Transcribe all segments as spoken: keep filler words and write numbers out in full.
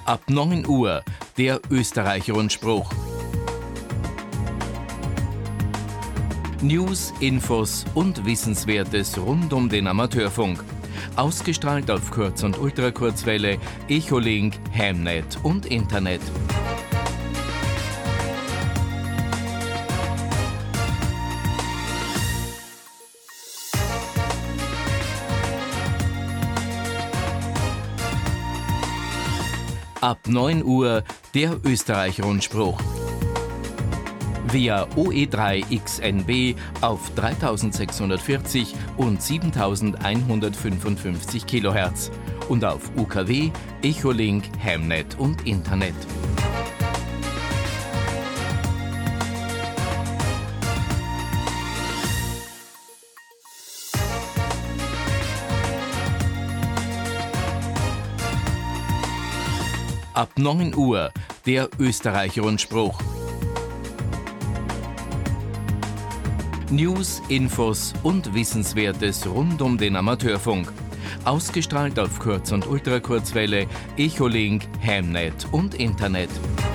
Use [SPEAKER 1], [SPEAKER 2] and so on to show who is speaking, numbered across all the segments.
[SPEAKER 1] Ab neun Uhr der Österreich-Rundspruch. News, Infos und Wissenswertes rund um den Amateurfunk. Ausgestrahlt auf Kurz- und Ultrakurzwelle, Echolink, Hamnet und Internet. Ab neun Uhr der Österreich-Rundspruch. Via O E drei X N B auf dreitausendsechshundertvierzig und siebentausendeinhundertfünfundfünfzig Kilohertz und auf U K W, Echolink, Hamnet und Internet. Ab neun Uhr der Österreich-Rundspruch. News, Infos und Wissenswertes rund um den Amateurfunk. Ausgestrahlt auf Kurz- und Ultrakurzwelle, Echolink, Hamnet und Internet.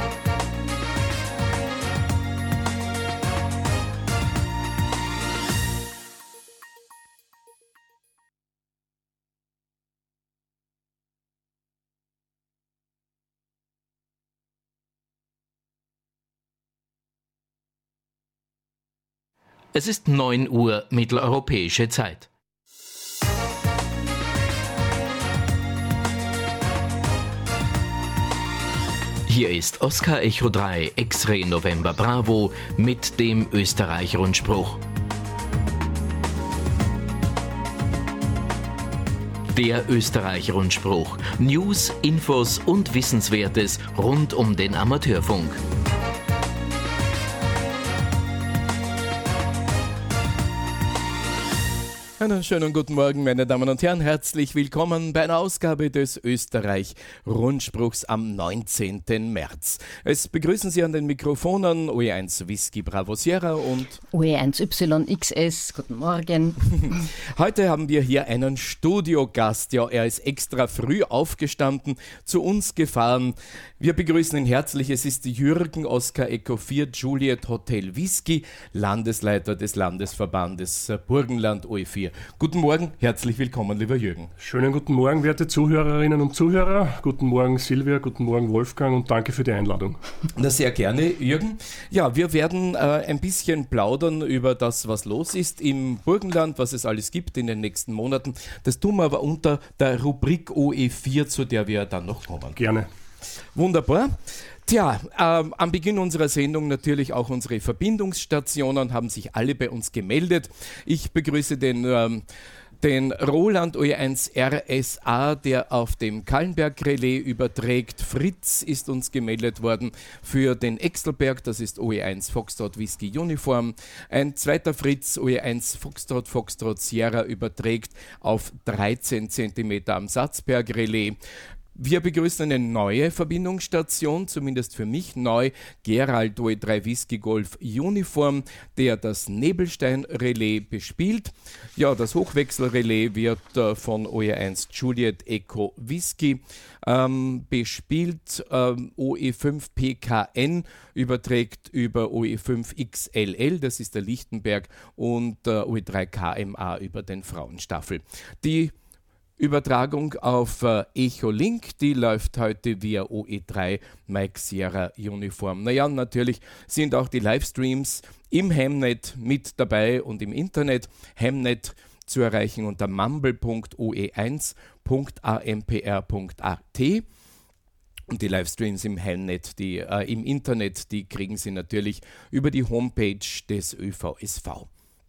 [SPEAKER 1] Es ist neun Uhr mitteleuropäische Zeit. Hier ist Oscar Echo drei X-Ray November Bravo mit dem Österreich-Rundspruch. Der Österreich-Rundspruch. News, Infos und Wissenswertes rund um den Amateurfunk.
[SPEAKER 2] Einen schönen guten Morgen, meine Damen und Herren. Herzlich willkommen bei einer Ausgabe des Österreich-Rundspruchs am neunzehnten März. Es begrüßen Sie an den Mikrofonen O E eins Whisky Bravo Sierra und
[SPEAKER 3] O E eins Y X S. Guten Morgen.
[SPEAKER 2] Heute haben wir hier einen Studiogast. Ja, er ist extra früh aufgestanden, zu uns gefahren. Wir begrüßen ihn herzlich. Es ist Jürgen Oscar Echo vier Juliet Hotel Whisky, Landesleiter des Landesverbandes Burgenland O E vier. Guten Morgen, herzlich willkommen, lieber Jürgen.
[SPEAKER 4] Schönen guten Morgen, werte Zuhörerinnen und Zuhörer. Guten Morgen, Silvia, guten Morgen, Wolfgang, und danke für die Einladung.
[SPEAKER 2] Na, sehr gerne, Jürgen. Ja, wir werden äh, ein bisschen plaudern über das, was los ist im Burgenland, was es alles gibt in den nächsten Monaten. Das tun wir aber unter der Rubrik O E vier, zu der wir dann noch kommen.
[SPEAKER 4] Gerne.
[SPEAKER 2] Wunderbar. Tja, ähm, am Beginn unserer Sendung natürlich auch unsere Verbindungsstationen haben sich alle bei uns gemeldet. Ich begrüße den, ähm, den Roland O E eins R S A, der auf dem Kallenberg-Relais überträgt. Fritz ist uns gemeldet worden für den Exelberg, das ist O E eins Foxtrot Whisky Uniform. Ein zweiter Fritz, O E eins Foxtrot Foxtrot Sierra, überträgt auf dreizehn Zentimeter am Satzberg-Relais. Wir begrüßen eine neue Verbindungsstation, zumindest für mich neu, Gerald O E drei Whisky Golf Uniform, der das Nebelstein-Relais bespielt. Ja, das Hochwechselrelais wird äh, von O E eins Juliet Echo Whisky ähm, bespielt. Ähm, O E fünf P K N überträgt über O E fünf X L L, das ist der Lichtenberg, und äh, O E drei K M A über den Frauenstaffel. Die Übertragung auf äh, Echolink, die läuft heute via O E drei Mike Sierra Uniform. Naja, natürlich sind auch die Livestreams im Hamnet mit dabei und im Internet. Hamnet zu erreichen unter mumble punkt o e eins punkt a m p r punkt a t. Und die Livestreams im Hamnet, die, äh, im Internet, die kriegen Sie natürlich über die Homepage des Ö V S V.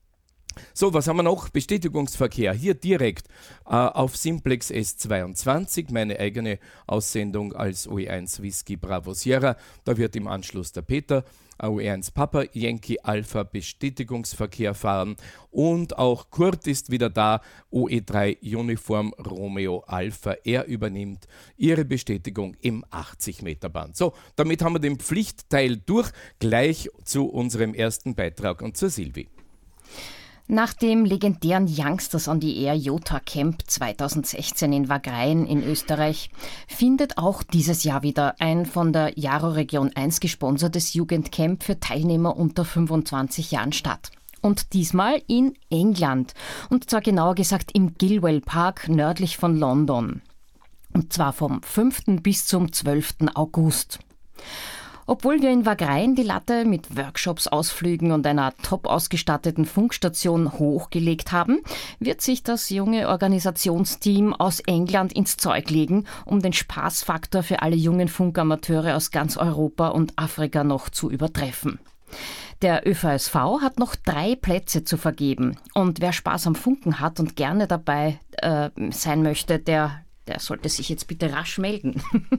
[SPEAKER 2] So, was haben wir noch? Bestätigungsverkehr. Hier direkt äh, auf Simplex S zweiundzwanzig, meine eigene Aussendung als O E eins Whisky Bravo Sierra. Da wird im Anschluss der Peter O E eins Papa Yankee Alpha Bestätigungsverkehr fahren. Und auch Kurt ist wieder da, O E drei Uniform Romeo Alpha. Er übernimmt ihre Bestätigung im achtzig Meter Band. So, damit haben wir den Pflichtteil durch. Gleich zu unserem ersten Beitrag und zur Silvi.
[SPEAKER 3] Nach dem legendären Youngsters on the Air Jota Camp zweitausendsechzehn in Wagrain in Österreich findet auch dieses Jahr wieder ein von der Jaro Region eins gesponsertes Jugendcamp für Teilnehmer unter fünfundzwanzig Jahren statt. Und diesmal in England, und zwar genauer gesagt im Gilwell Park nördlich von London. Und zwar vom fünften bis zum zwölften August. Obwohl wir in Wagrain die Latte mit Workshops, Ausflügen und einer top ausgestatteten Funkstation hochgelegt haben, wird sich das junge Organisationsteam aus England ins Zeug legen, um den Spaßfaktor für alle jungen Funkamateure aus ganz Europa und Afrika noch zu übertreffen. Der Ö V S V hat noch drei Plätze zu vergeben. Und wer Spaß am Funken hat und gerne dabei äh, sein möchte, der, der sollte sich jetzt bitte rasch melden.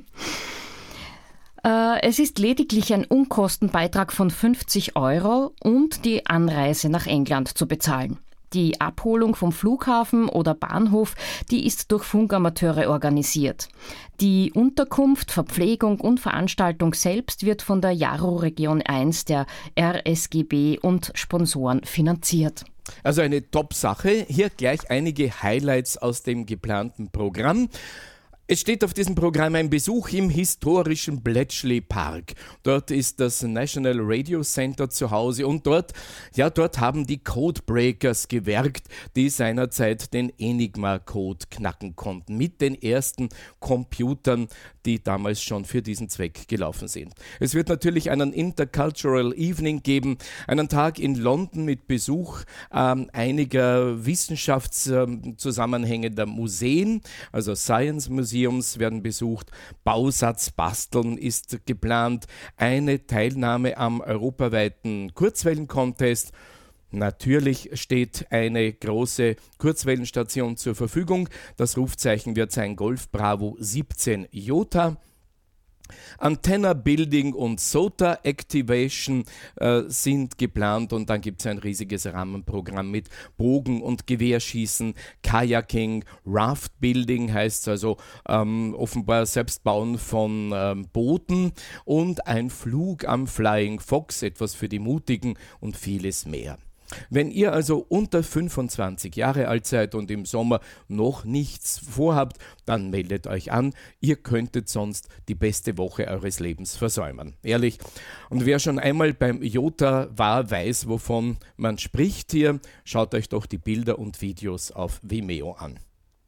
[SPEAKER 3] Es ist lediglich ein Unkostenbeitrag von fünfzig Euro und die Anreise nach England zu bezahlen. Die Abholung vom Flughafen oder Bahnhof, die ist durch Funkamateure organisiert. Die Unterkunft, Verpflegung und Veranstaltung selbst wird von der Jaro Region eins, der R S G B und Sponsoren finanziert.
[SPEAKER 2] Also eine Top-Sache. Hier gleich einige Highlights aus dem geplanten Programm. Es steht auf diesem Programm ein Besuch im historischen Bletchley Park. Dort ist das National Radio Center zu Hause und dort, ja, dort haben die Codebreakers gewerkt, die seinerzeit den Enigma-Code knacken konnten mit den ersten Computern, die damals schon für diesen Zweck gelaufen sind. Es wird natürlich einen Intercultural Evening geben, einen Tag in London mit Besuch ähm, einiger wissenschaftszusammenhängender Museen, also Science Museums werden besucht, Bausatz basteln ist geplant, eine Teilnahme am europaweiten Kurzwellen-Contest. Natürlich steht eine große Kurzwellenstation zur Verfügung. Das Rufzeichen wird sein Golf Bravo siebzehn Jota. Antenna Building und S O T A Activation äh, sind geplant und dann gibt es ein riesiges Rahmenprogramm mit Bogen- und Gewehrschießen, Kayaking, Raft Building heißt es also ähm, offenbar Selbstbauen von ähm, Booten und ein Flug am Flying Fox, etwas für die Mutigen und vieles mehr. Wenn ihr also unter fünfundzwanzig Jahre alt seid und im Sommer noch nichts vorhabt, dann meldet euch an. Ihr könntet sonst die beste Woche eures Lebens versäumen. Ehrlich. Und wer schon einmal beim Jota war, weiß, wovon man spricht hier. Schaut euch doch die Bilder und Videos auf Vimeo an.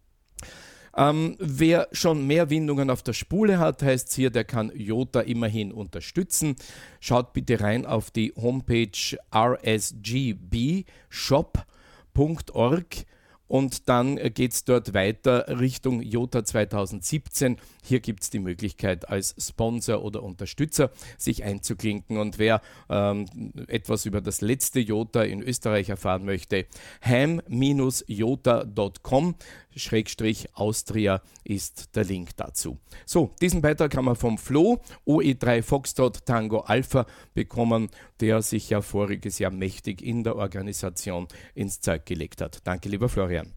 [SPEAKER 2] Ähm, wer schon mehr Windungen auf der Spule hat, heißt es hier, der kann Jota immerhin unterstützen. Schaut bitte rein auf die Homepage r s g b shop punkt org und dann geht es dort weiter Richtung Jota zweitausendsiebzehn. Hier gibt es die Möglichkeit, als Sponsor oder Unterstützer sich einzuklinken. Und wer ähm, etwas über das letzte Jota in Österreich erfahren möchte, ham dash jota punkt com Schrägstrich Austria ist der Link dazu. So, diesen Beitrag haben wir vom Flo, O E drei Foxtrot Tango Alpha, bekommen, der sich ja voriges Jahr mächtig in der Organisation ins Zeug gelegt hat. Danke, lieber Florian.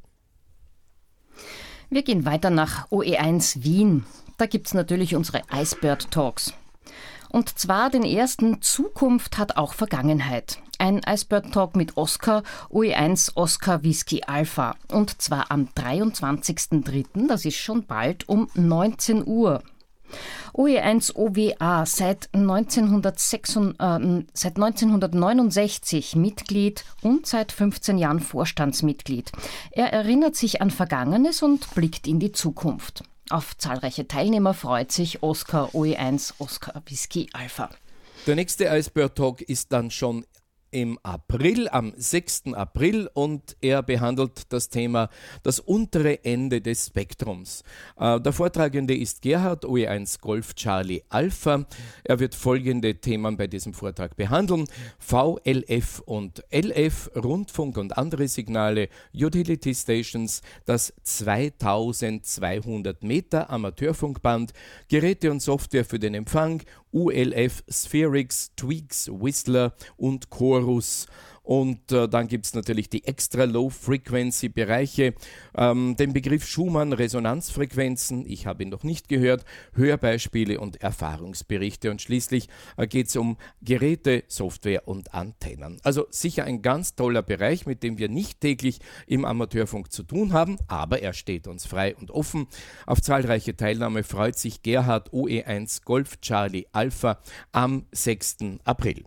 [SPEAKER 3] Wir gehen weiter nach O E eins Wien. Da gibt es natürlich unsere Icebird Talks. Und zwar den ersten Zukunft hat auch Vergangenheit. Ein Icebird Talk mit Oscar, O E eins Oscar Whisky Alpha. Und zwar am dreiundzwanzigsten dritten, das ist schon bald, um neunzehn Uhr. O E eins O W A seit, neunzehnhundertsechsund, äh, seit neunzehnhundertneunundsechzig Mitglied und seit fünfzehn Jahren Vorstandsmitglied. Er erinnert sich an Vergangenes und blickt in die Zukunft. Auf zahlreiche Teilnehmer freut sich Oscar O E eins Oscar Whisky Alpha.
[SPEAKER 2] Der nächste Icebird Talk ist dann schon im April, am sechsten April, und er behandelt das Thema das untere Ende des Spektrums. Äh, der Vortragende ist Gerhard, O E eins Golf Charlie Alpha. Er wird folgende Themen bei diesem Vortrag behandeln: V L F und L F, Rundfunk und andere Signale, Utility Stations, das zweitausendzweihundert Meter Amateurfunkband, Geräte und Software für den Empfang, U L F, Spherix, Tweaks, Whistler und Chorus. Und äh, dann gibt es natürlich die extra Low-Frequency-Bereiche, ähm, den Begriff Schumann-Resonanzfrequenzen, ich habe ihn noch nicht gehört, Hörbeispiele und Erfahrungsberichte. Und schließlich äh, geht es um Geräte, Software und Antennen. Also sicher ein ganz toller Bereich, mit dem wir nicht täglich im Amateurfunk zu tun haben, aber er steht uns frei und offen. Auf zahlreiche Teilnahme freut sich Gerhard O E eins Golf Charlie Alpha am sechsten April.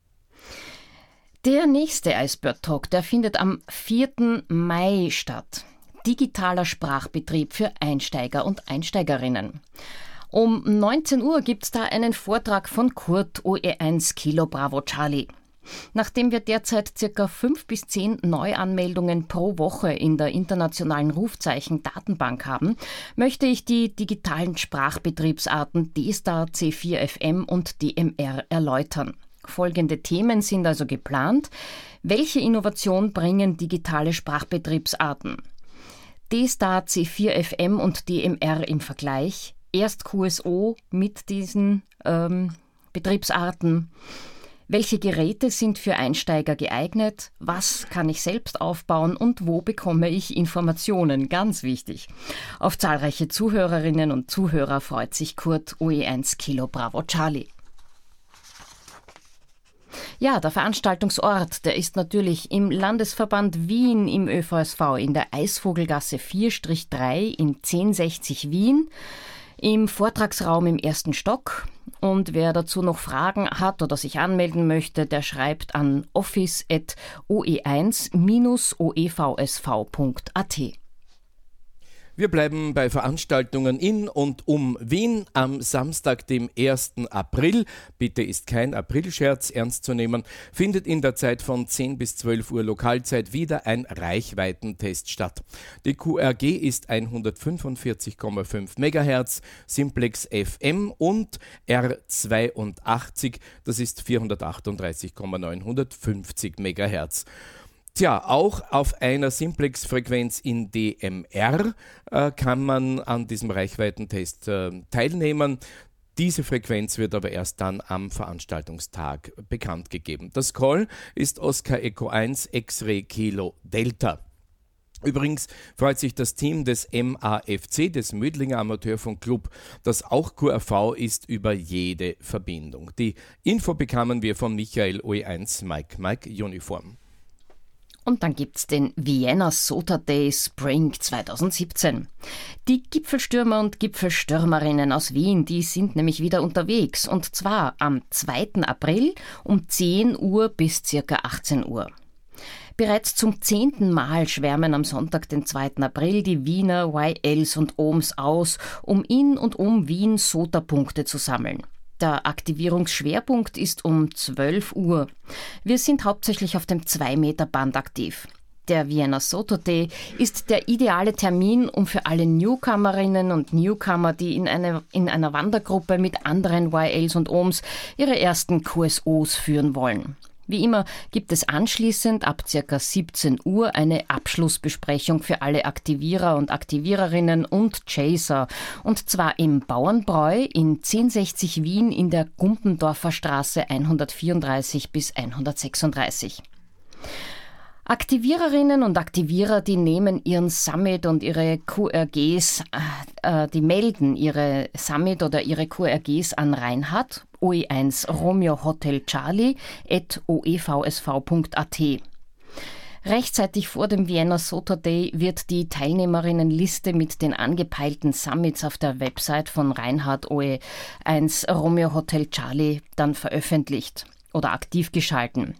[SPEAKER 3] Der nächste Icebird Talk, der findet am vierten Mai statt. Digitaler Sprachbetrieb für Einsteiger und Einsteigerinnen. Um neunzehn Uhr gibt es da einen Vortrag von Kurt O E eins Kilo Bravo Charlie. Nachdem wir derzeit ca. fünf bis zehn Neuanmeldungen pro Woche in der internationalen Rufzeichen-Datenbank haben, möchte ich die digitalen Sprachbetriebsarten D-Star, C vier F M und D M R erläutern. Folgende Themen sind also geplant. Welche Innovation bringen digitale Sprachbetriebsarten? D-Star, C vier F M und D M R im Vergleich. Erst Q S O mit diesen ähm, Betriebsarten. Welche Geräte sind für Einsteiger geeignet? Was kann ich selbst aufbauen und wo bekomme ich Informationen? Ganz wichtig. Auf zahlreiche Zuhörerinnen und Zuhörer freut sich Kurt O E eins Kilo Bravo Charlie. Ja, der Veranstaltungsort, der ist natürlich im Landesverband Wien im Ö V S V in der Eisvogelgasse vier drei in zehn sechzig Wien, im Vortragsraum im ersten Stock. Und wer dazu noch Fragen hat oder sich anmelden möchte, der schreibt an office at o e eins o e v s v punkt a t.
[SPEAKER 2] Wir bleiben bei Veranstaltungen in und um Wien am Samstag, dem ersten April. Bitte ist kein Aprilscherz ernst zu nehmen. Findet in der Zeit von zehn bis zwölf Uhr Lokalzeit wieder ein Reichweitentest statt. Die Q R G ist hundertfünfundvierzig Komma fünf Megahertz, Simplex F M und R zweiundachtzig, das ist vierhundertachtunddreißig Komma neunhundertfünfzig Megahertz. Tja, auch auf einer Simplex-Frequenz in D M R äh, kann man an diesem Reichweitentest äh, teilnehmen. Diese Frequenz wird aber erst dann am Veranstaltungstag bekannt gegeben. Das Call ist Oscar Echo eins X-Ray Kilo Delta. Übrigens freut sich das Team des M A F C, des Mödlinger Amateurfunkclub, das auch Q R V ist, über jede Verbindung. Die Info bekamen wir von Michael O E eins Mike Mike Uniform.
[SPEAKER 3] Und dann gibt's den Vienna Sota Day Spring zweitausendsiebzehn. Die Gipfelstürmer und Gipfelstürmerinnen aus Wien, die sind nämlich wieder unterwegs. Und zwar am zweiten April um zehn Uhr bis ca. achtzehn Uhr. Bereits zum zehnten Mal schwärmen am Sonntag, den zweiten April, die Wiener Y Ls und Ohms aus, um in und um Wien Sota-Punkte zu sammeln. Der Aktivierungsschwerpunkt ist um zwölf Uhr. Wir sind hauptsächlich auf dem zwei Meter Band aktiv. Der Vienna Sota Day ist der ideale Termin, um für alle Newcomerinnen und Newcomer, die in, eine, in einer Wandergruppe mit anderen Y Ls und Ohms ihre ersten Q S Os führen wollen. Wie immer gibt es anschließend ab ca. siebzehn Uhr eine Abschlussbesprechung für alle Aktivierer und Aktiviererinnen und Chaser. Und zwar im Bauernbräu in zehn sechzig Wien in der Gumpendorfer Straße hundertvierunddreißig bis hundertsechsunddreißig. Aktiviererinnen und Aktivierer, die nehmen ihren Summit und ihre Q R Gs, äh, die melden ihre Summit oder ihre Q R Gs an Reinhard, O E eins Romeo Hotel Charlie at o e v s v punkt a t. Rechtzeitig vor dem Vienna Sota Day wird die Teilnehmerinnenliste mit den angepeilten Summits auf der Website von Reinhard O E eins Romeo Hotel Charlie dann veröffentlicht oder aktiv geschalten.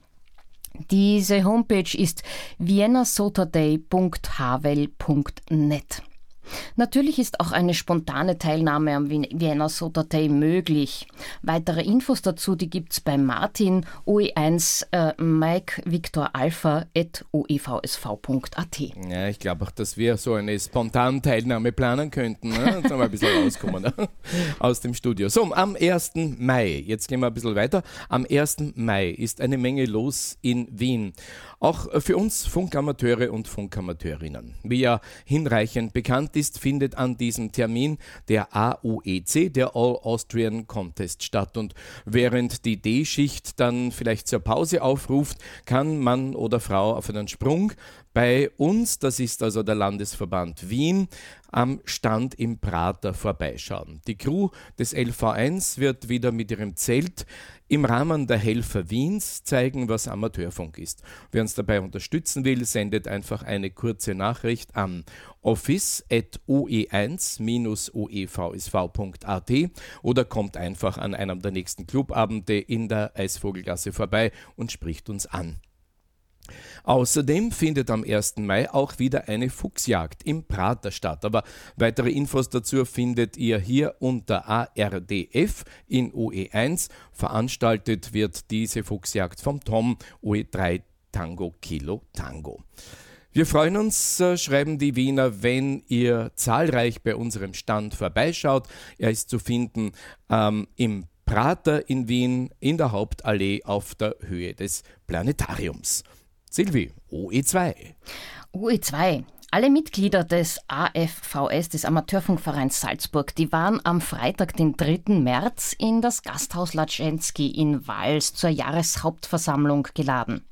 [SPEAKER 3] Diese Homepage ist vienna sota day punkt h w e l punkt net. Natürlich ist auch eine spontane Teilnahme am Vienna Sota Day möglich. Weitere Infos dazu, die gibt's bei Martin O E eins äh, Mike Victor Alpha at o e v s v punkt a t.
[SPEAKER 2] Ja, ich glaube auch, dass wir so eine spontane Teilnahme planen könnten. Ne? Jetzt mal ein bisschen rauskommen ne? aus dem Studio. So, am ersten Mai, jetzt gehen wir ein bisschen weiter. Am ersten Mai ist eine Menge los in Wien. Auch für uns Funkamateure und Funkamateurinnen. Wie ja hinreichend bekannt ist, findet an diesem Termin der A U E C, der All Austrian Contest, statt. Und während die D-Schicht dann vielleicht zur Pause aufruft, kann Mann oder Frau auf einen Sprung bei uns, das ist also der Landesverband Wien, am Stand im Prater vorbeischauen. Die Crew des L V eins wird wieder mit ihrem Zelt im Rahmen der Helfer Wiens zeigen, was Amateurfunk ist. Wer uns dabei unterstützen will, sendet einfach eine kurze Nachricht an office at o e eins o e v s v punkt a t oder kommt einfach an einem der nächsten Clubabende in der Eisvogelgasse vorbei und spricht uns an. Außerdem findet am ersten Mai auch wieder eine Fuchsjagd im Prater statt. Aber weitere Infos dazu findet ihr hier unter A R D F in O E eins. Veranstaltet wird diese Fuchsjagd vom Tom O E drei Tango Kilo Tango. Wir freuen uns, äh, schreiben die Wiener, wenn ihr zahlreich bei unserem Stand vorbeischaut. Er ist zu finden ähm, im Prater in Wien in der Hauptallee auf der Höhe des Planetariums. Silvi, O E zwei.
[SPEAKER 3] O E zwei. Alle Mitglieder des A F V S, des Amateurfunkvereins Salzburg, die waren am Freitag, den dritten März, in das Gasthaus Latschensky in Wals zur Jahreshauptversammlung geladen.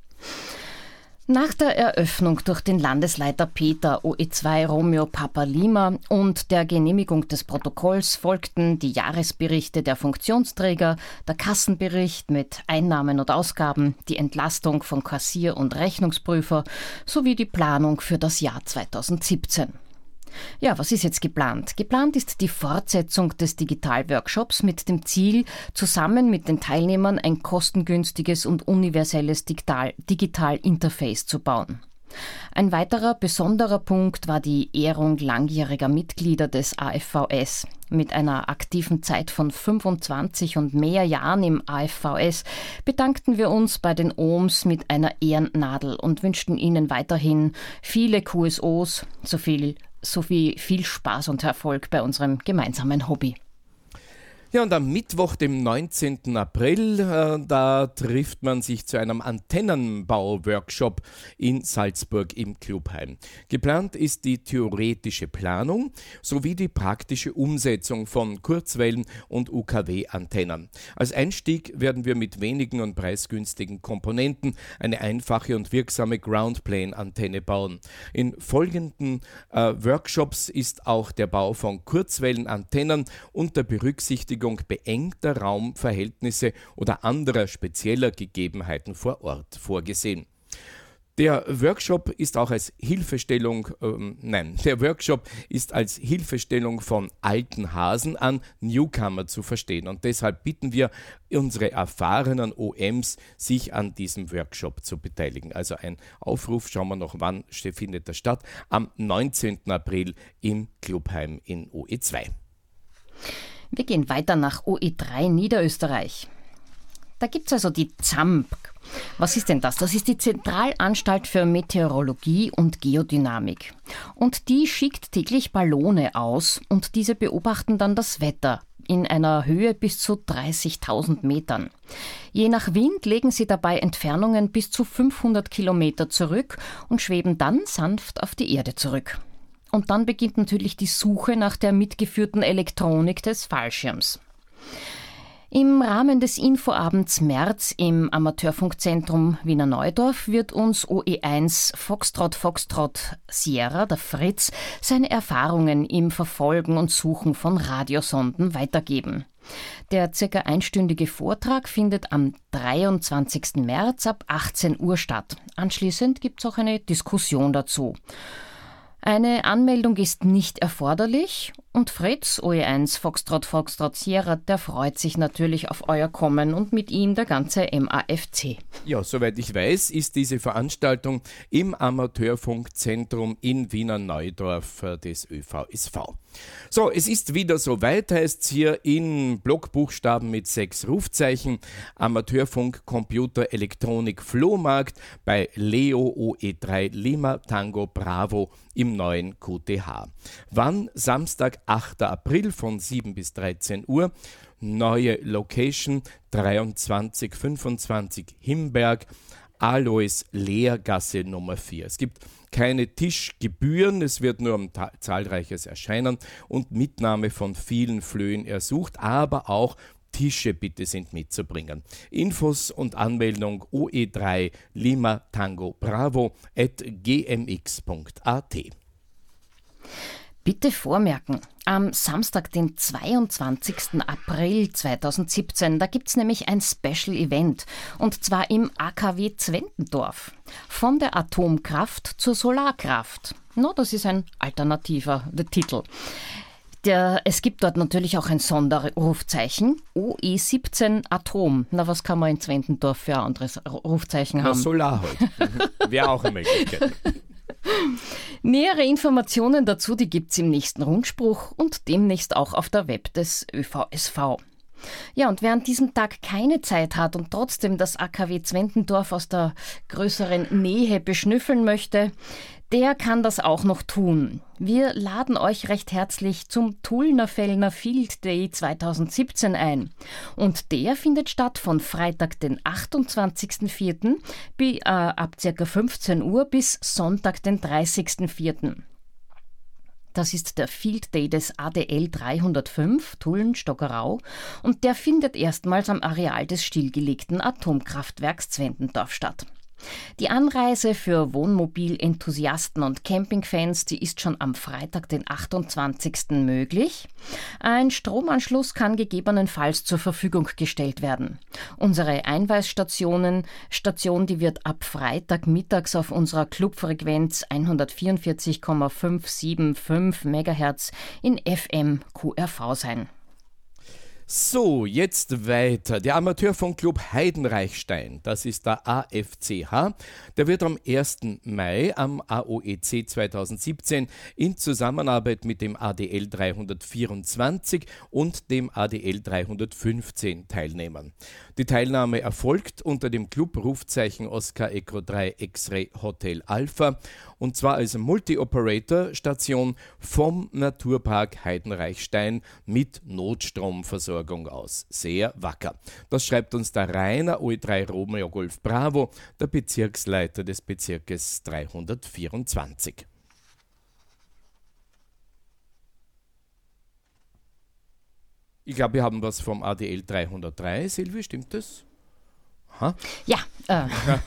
[SPEAKER 3] Nach der Eröffnung durch den Landesleiter Peter O E zwei Romeo Papa Lima und der Genehmigung des Protokolls folgten die Jahresberichte der Funktionsträger, der Kassenbericht mit Einnahmen und Ausgaben, die Entlastung von Kassier- und Rechnungsprüfer sowie die Planung für das Jahr zweitausendsiebzehn. Ja, was ist jetzt geplant? Geplant ist die Fortsetzung des Digitalworkshops mit dem Ziel, zusammen mit den Teilnehmern ein kostengünstiges und universelles Digital- Digital-Interface zu bauen. Ein weiterer besonderer Punkt war die Ehrung langjähriger Mitglieder des A F V S. Mit einer aktiven Zeit von fünfundzwanzig und mehr Jahren im A F V S bedankten wir uns bei den Ohms mit einer Ehrennadel und wünschten ihnen weiterhin viele Q S Os, so viel sowie viel Spaß und Erfolg bei unserem gemeinsamen Hobby.
[SPEAKER 2] Ja, und am Mittwoch, dem neunzehnten April, äh, da trifft man sich zu einem Antennenbau-Workshop in Salzburg im Clubheim. Geplant ist die theoretische Planung sowie die praktische Umsetzung von Kurzwellen- und U K W-Antennen. Als Einstieg werden wir mit wenigen und preisgünstigen Komponenten eine einfache und wirksame Groundplane-Antenne bauen. In folgenden äh, Workshops ist auch der Bau von Kurzwellenantennen unter Berücksichtigung beengter Raumverhältnisse oder anderer spezieller Gegebenheiten vor Ort vorgesehen. Der Workshop ist auch als Hilfestellung, ähm, nein, der Workshop ist als Hilfestellung von alten Hasen an Newcomer zu verstehen und deshalb bitten wir unsere erfahrenen O Ms, sich an diesem Workshop zu beteiligen. Also ein Aufruf, schauen wir noch, wann findet das statt, am neunzehnten April im Clubheim in O E zwei.
[SPEAKER 3] Wir gehen weiter nach O E drei Niederösterreich. Da gibt es also die Z A M P. Was ist denn das? Das ist die Zentralanstalt für Meteorologie und Geodynamik. Und die schickt täglich Ballone aus und diese beobachten dann das Wetter in einer Höhe bis zu dreißigtausend Metern. Je nach Wind legen sie dabei Entfernungen bis zu fünfhundert Kilometer zurück und schweben dann sanft auf die Erde zurück. Und dann beginnt natürlich die Suche nach der mitgeführten Elektronik des Fallschirms. Im Rahmen des Infoabends März im Amateurfunkzentrum Wiener Neudorf wird uns O E eins Foxtrot Foxtrot Sierra, der Fritz, seine Erfahrungen im Verfolgen und Suchen von Radiosonden weitergeben. Der circa einstündige Vortrag findet am dreiundzwanzigsten März ab achtzehn Uhr statt. Anschließend gibt es auch eine Diskussion dazu. Eine Anmeldung ist nicht erforderlich und Fritz, O E eins Foxtrot Foxtrot Sierra, der freut sich natürlich auf euer Kommen und mit ihm der ganze M A F C.
[SPEAKER 2] Ja, soweit ich weiß, ist diese Veranstaltung im Amateurfunkzentrum in Wiener Neudorf des Ö V S V. So, es ist wieder soweit, heißt es hier in Blockbuchstaben mit sechs Rufzeichen. Amateurfunk, Computer, Elektronik, Flohmarkt bei Leo O E drei Lima Tango Bravo im neuen Q T H. Wann? Samstag, achter April von sieben bis dreizehn Uhr. Neue Location dreiundzwanzig fünfundzwanzig Himberg. Alois Lehrgasse Nummer vier. Es gibt keine Tischgebühren, es wird nur um ta- zahlreiches Erscheinen und Mitnahme von vielen Flöhen ersucht, aber auch Tische bitte sind mitzubringen. Infos und Anmeldung O E drei Lima Tango Bravo at g m x punkt a t.
[SPEAKER 3] Bitte vormerken, am Samstag, den zweiundzwanzigsten April zweitausendsiebzehn, da gibt es nämlich ein Special Event, und zwar im A K W Zwentendorf. Von der Atomkraft zur Solarkraft. No, das ist ein alternativer der Titel. Der, es gibt dort natürlich auch ein Sonderrufzeichen, O E siebzehn Atom. Na, was kann man in Zwentendorf für ein anderes Rufzeichen haben?
[SPEAKER 2] Na, Solar halt. Wäre auch eine Möglichkeit.
[SPEAKER 3] Nähere Informationen dazu, die gibt's im nächsten Rundspruch und demnächst auch auf der Web des Ö V S V. Ja, und wer an diesem Tag keine Zeit hat und trotzdem das A K W Zwentendorf aus der größeren Nähe beschnüffeln möchte, der kann das auch noch tun. Wir laden euch recht herzlich zum Tullnerfellner Field Day zweitausendsiebzehn ein. Und der findet statt von Freitag, den achtundzwanzigsten vierten Bi, äh, ab ca. fünfzehn Uhr bis Sonntag, den dreißigsten vierten Das ist der Field Day des A D L dreihundertfünf, Tulln-Stockerau, und der findet erstmals am Areal des stillgelegten Atomkraftwerks Zwentendorf statt. Die Anreise für Wohnmobil-Enthusiasten und Campingfans, die ist schon am Freitag, den achtundzwanzigsten möglich. Ein Stromanschluss kann gegebenenfalls zur Verfügung gestellt werden. Unsere Einweisstationen, Station, die wird ab Freitag mittags auf unserer Clubfrequenz hundertvierundvierzig Komma fünf sieben fünf Megahertz in F M Q R V sein.
[SPEAKER 2] So, jetzt weiter. Der Amateurfunkclub Heidenreichstein, das ist der A F C H, der wird am ersten Mai am A O E C zweitausendsiebzehn in Zusammenarbeit mit dem A D L dreihundertvierundzwanzig und dem A D L dreihundertfünfzehn teilnehmen. Die Teilnahme erfolgt unter dem Club-Rufzeichen Oscar Echo drei X-Ray Hotel Alpha, und zwar als Multi-Operator-Station vom Naturpark Heidenreichstein mit Notstromversorgung aus. Sehr wacker. Das schreibt uns der Rainer O E drei Romeo Golf Bravo, der Bezirksleiter des Bezirkes dreihundertvierundzwanzig. Ich glaube, wir haben was vom A D L dreihundertdrei. Silvi, stimmt das? Aha.
[SPEAKER 3] Ja, äh.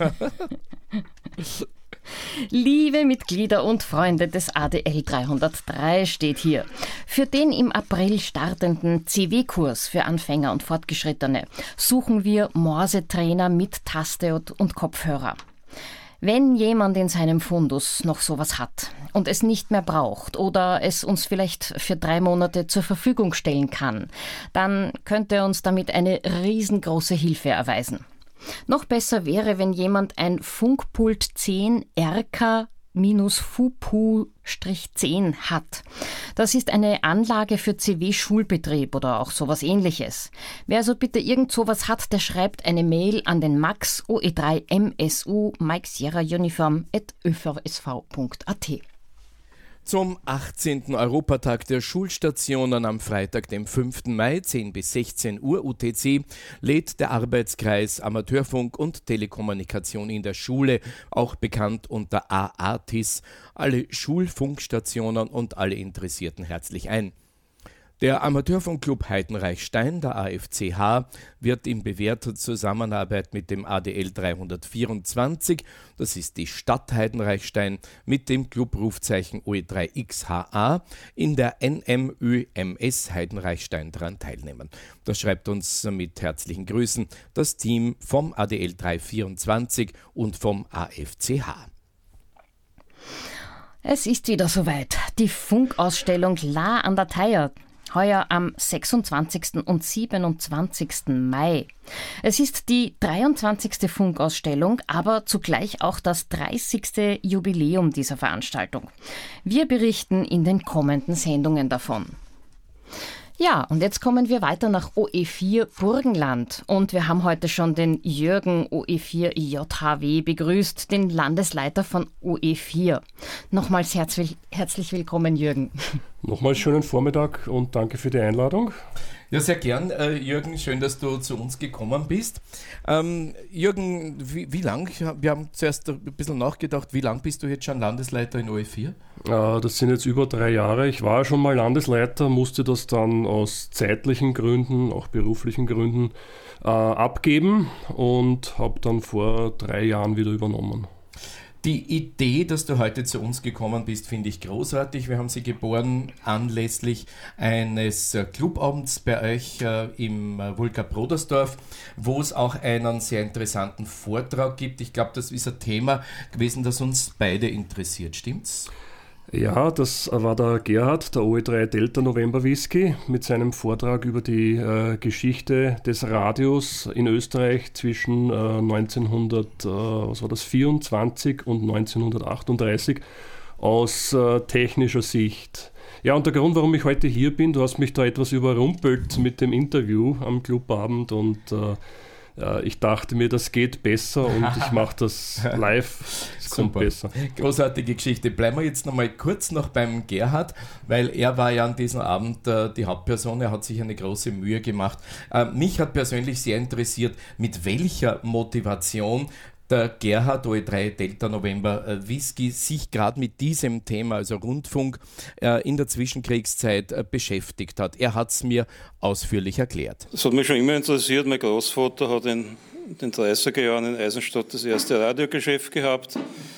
[SPEAKER 3] Liebe Mitglieder und Freunde des A D L dreihundertdrei steht hier. Für den im April startenden C W-Kurs für Anfänger und Fortgeschrittene suchen wir Morse-Trainer mit Taste und Kopfhörer. Wenn jemand in seinem Fundus noch sowas hat und es nicht mehr braucht oder es uns vielleicht für drei Monate zur Verfügung stellen kann, dann könnte er uns damit eine riesengroße Hilfe erweisen. Noch besser wäre, wenn jemand ein Funkpult zehn R K F U P U zehn hat. Das ist eine Anlage für C W-Schulbetrieb oder auch sowas ähnliches. Wer also bitte irgend sowas hat, der schreibt eine Mail an den Max O E drei M S U Mike Sierra Uniform at ö v s v punkt a t.
[SPEAKER 2] Zum achtzehnten Europatag der Schulstationen am Freitag, dem fünften Mai, zehn bis sechzehn Uhr U T C, lädt der Arbeitskreis Amateurfunk und Telekommunikation in der Schule, auch bekannt unter A A T I S, alle Schulfunkstationen und alle Interessierten herzlich ein. Der Amateurfunkclub Heidenreichstein, der A F C H, wird in bewährter Zusammenarbeit mit dem A D L dreihundertvierundzwanzig, das ist die Stadt Heidenreichstein, mit dem Clubrufzeichen O E drei X H A in der N M Ö M S Heidenreichstein daran teilnehmen. Das schreibt uns mit herzlichen Grüßen das Team vom A D L dreihundertvierundzwanzig und vom A F C H.
[SPEAKER 3] Es ist wieder soweit. Die Funkausstellung La an der Theier. Heuer am sechsundzwanzigsten und siebenundzwanzigsten Mai. Es ist die dreiundzwanzigste Funkausstellung, aber zugleich auch das dreißigste Jubiläum dieser Veranstaltung. Wir berichten in den kommenden Sendungen davon. Ja, und jetzt kommen wir weiter nach O E vier Burgenland. Und wir haben heute schon den Jürgen O E vier J H W begrüßt, den Landesleiter von O E vier. Nochmals herzlich, herzlich willkommen, Jürgen.
[SPEAKER 4] Nochmals schönen Vormittag und danke für die Einladung.
[SPEAKER 2] Ja, sehr gern, äh, Jürgen. Schön, dass du zu uns gekommen bist. Ähm, Jürgen, wie, wie lang? Wir haben zuerst ein bisschen nachgedacht, wie lang bist du jetzt schon Landesleiter in O E vier?
[SPEAKER 4] Äh, das sind jetzt über drei Jahre. Ich war schon mal Landesleiter, musste das dann aus zeitlichen Gründen, auch beruflichen Gründen, äh, abgeben und habe dann vor drei Jahren wieder übernommen.
[SPEAKER 2] Die Idee, dass du heute zu uns gekommen bist, finde ich großartig. Wir haben sie geboren anlässlich eines Clubabends bei euch äh, im Vulka Brodersdorf, wo es auch einen sehr interessanten Vortrag gibt. Ich glaube, das ist ein Thema gewesen, das uns beide interessiert. Stimmt's?
[SPEAKER 4] Ja, das war der Gerhard, der O E drei Delta November Whisky, mit seinem Vortrag über die äh, Geschichte des Radios in Österreich zwischen äh, neunzehnhundertvierundzwanzig und neunzehnhundertachtunddreißig aus äh, technischer Sicht. Ja, und der Grund, warum ich heute hier bin, du hast mich da etwas überrumpelt mit dem Interview am Clubabend und äh, ich dachte mir, das geht besser und ich mache das live. Es kommt besser.
[SPEAKER 2] Großartige Geschichte. Bleiben wir jetzt nochmal kurz noch beim Gerhard, weil er war ja an diesem Abend äh, die Hauptperson. Er hat sich eine große Mühe gemacht. Äh, mich hat persönlich sehr interessiert, mit welcher Motivation der Gerhard O E drei Delta November äh, Whisky sich gerade mit diesem Thema, also Rundfunk, äh, in der Zwischenkriegszeit äh, beschäftigt hat. Er hat es mir ausführlich erklärt.
[SPEAKER 5] Das hat mich schon immer interessiert. Mein Großvater hat in den dreißiger Jahren in Eisenstadt das erste Radiogeschäft gehabt.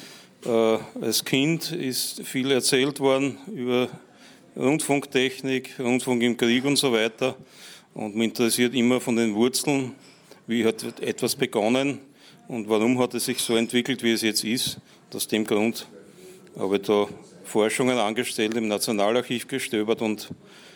[SPEAKER 5] Äh, als Kind ist viel erzählt worden über Rundfunktechnik, Rundfunk im Krieg und so weiter. Und mich interessiert immer von den Wurzeln, wie hat etwas begonnen. Und warum hat es sich so entwickelt, wie es jetzt ist? Aus dem Grund habe ich da Forschungen angestellt, im Nationalarchiv gestöbert und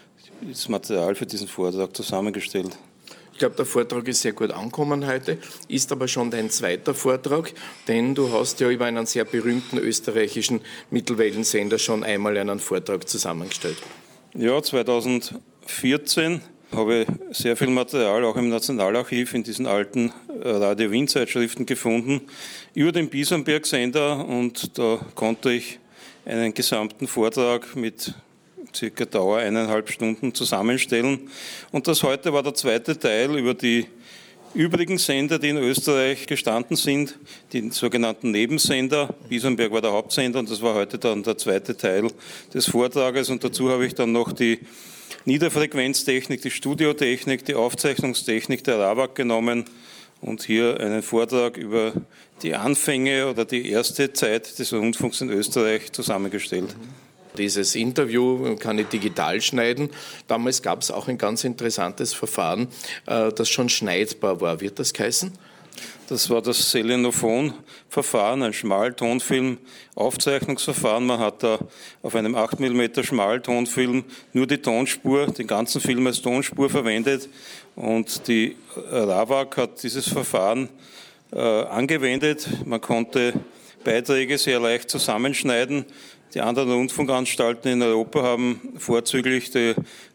[SPEAKER 5] das Material für diesen Vortrag zusammengestellt.
[SPEAKER 2] Ich glaube, der Vortrag ist sehr gut angekommen heute, ist aber schon dein zweiter Vortrag, denn du hast ja über einen sehr berühmten österreichischen Mittelwellensender schon einmal einen Vortrag zusammengestellt.
[SPEAKER 5] Ja, zweitausendvierzehn habe ich sehr viel Material auch im Nationalarchiv in diesen alten Radio Wien Zeitschriften gefunden über den Biesenberg-Sender und da konnte ich einen gesamten Vortrag mit circa Dauer eineinhalb Stunden zusammenstellen. Und das heute war der zweite Teil über die übrigen Sender, die in Österreich gestanden sind, die sogenannten Nebensender. Biesenberg war der Hauptsender und das war heute dann der zweite Teil des Vortrages und dazu habe ich dann noch die Niederfrequenztechnik, die Studiotechnik, die Aufzeichnungstechnik der RAWAG genommen und hier einen Vortrag über die Anfänge oder die erste Zeit des Rundfunks in Österreich zusammengestellt.
[SPEAKER 2] Dieses Interview kann ich digital schneiden. Damals gab es auch ein ganz interessantes Verfahren, das schon schneidbar war. Wird das heißen?
[SPEAKER 5] Das war das Selenophon-Verfahren, ein Schmaltonfilm-Aufzeichnungsverfahren. Man hat da auf einem acht Millimeter Schmaltonfilm nur die Tonspur, den ganzen Film als Tonspur verwendet. Und die RAWAG hat dieses Verfahren äh, angewendet. Man konnte Beiträge sehr leicht zusammenschneiden. Die anderen Rundfunkanstalten in Europa haben vorzüglich die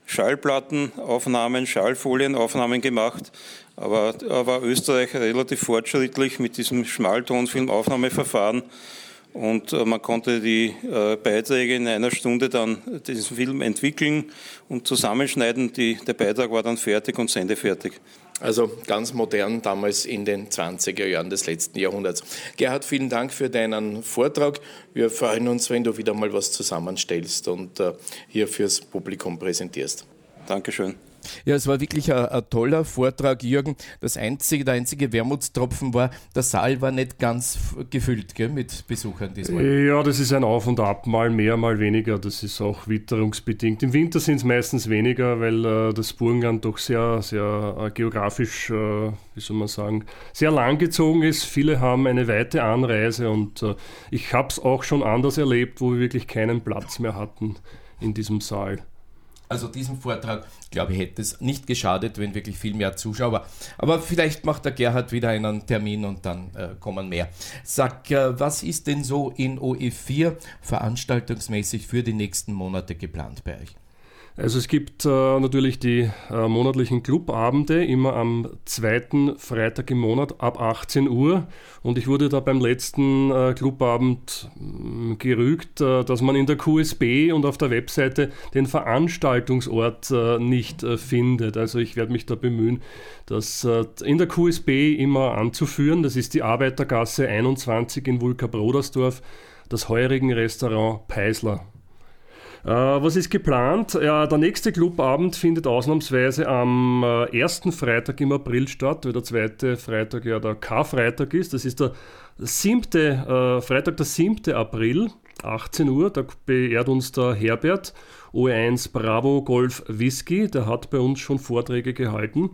[SPEAKER 5] Schallplattenaufnahmen, Schallfolienaufnahmen gemacht. Aber da war Österreich relativ fortschrittlich mit diesem Schmaltonfilmaufnahmeverfahren und man konnte die Beiträge in einer Stunde dann diesen Film entwickeln und zusammenschneiden. Die, der Beitrag war dann fertig und sendefertig.
[SPEAKER 2] Also ganz modern damals in den zwanziger Jahren des letzten Jahrhunderts. Gerhard, vielen Dank für deinen Vortrag. Wir freuen uns, wenn du wieder mal was zusammenstellst und äh, hier fürs Publikum präsentierst.
[SPEAKER 5] Dankeschön.
[SPEAKER 2] Ja, es war wirklich ein, ein toller Vortrag, Jürgen. Das einzige, der einzige Wermutstropfen war, der Saal war nicht ganz gefüllt, gell, mit Besuchern diesmal.
[SPEAKER 4] Ja, das ist ein Auf und Ab, mal mehr, mal weniger. Das ist auch witterungsbedingt. Im Winter sind es meistens weniger, weil äh, das Burgenland doch sehr, sehr äh, geografisch, äh, wie soll man sagen, sehr langgezogen ist. Viele haben eine weite Anreise und äh, ich habe es auch schon anders erlebt, wo wir wirklich keinen Platz mehr hatten in diesem Saal.
[SPEAKER 2] Also diesem Vortrag, glaube ich, hätte es nicht geschadet, wenn wirklich viel mehr Zuschauer. Aber vielleicht macht der Gerhard wieder einen Termin und dann äh, kommen mehr. Sag, äh, was ist denn so in O E vier veranstaltungsmäßig für die nächsten Monate geplant bei euch?
[SPEAKER 4] Also es gibt äh, natürlich die äh, monatlichen Clubabende, immer am zweiten Freitag im Monat ab achtzehn Uhr. Und ich wurde da beim letzten äh, Clubabend mh, gerügt, äh, dass man in der Q S B und auf der Webseite den Veranstaltungsort äh, nicht äh, findet. Also ich werde mich da bemühen, das äh, in der Q S B immer anzuführen. Das ist die Arbeitergasse einundzwanzig in Wulka-Brodersdorf, das Heurigen-Restaurant Peisler. Äh, was ist geplant? Ja, der nächste Clubabend findet ausnahmsweise am äh, ersten Freitag im April statt, weil der zweite Freitag ja der Karfreitag ist. Das ist der siebte, äh, Freitag, der siebte April, achtzehn Uhr. Da beehrt uns der Herbert, O E eins Bravo Golf Whisky. Der hat bei uns schon Vorträge gehalten.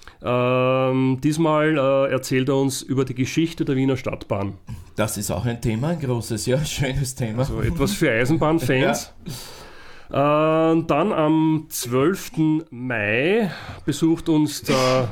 [SPEAKER 4] Ähm, diesmal äh, erzählt er uns über die Geschichte der Wiener Stadtbahn.
[SPEAKER 2] Das ist auch ein Thema, ein großes, ja, schönes Thema.
[SPEAKER 4] Also etwas für Eisenbahnfans. Ja. Äh, dann am zwölften Mai besucht uns der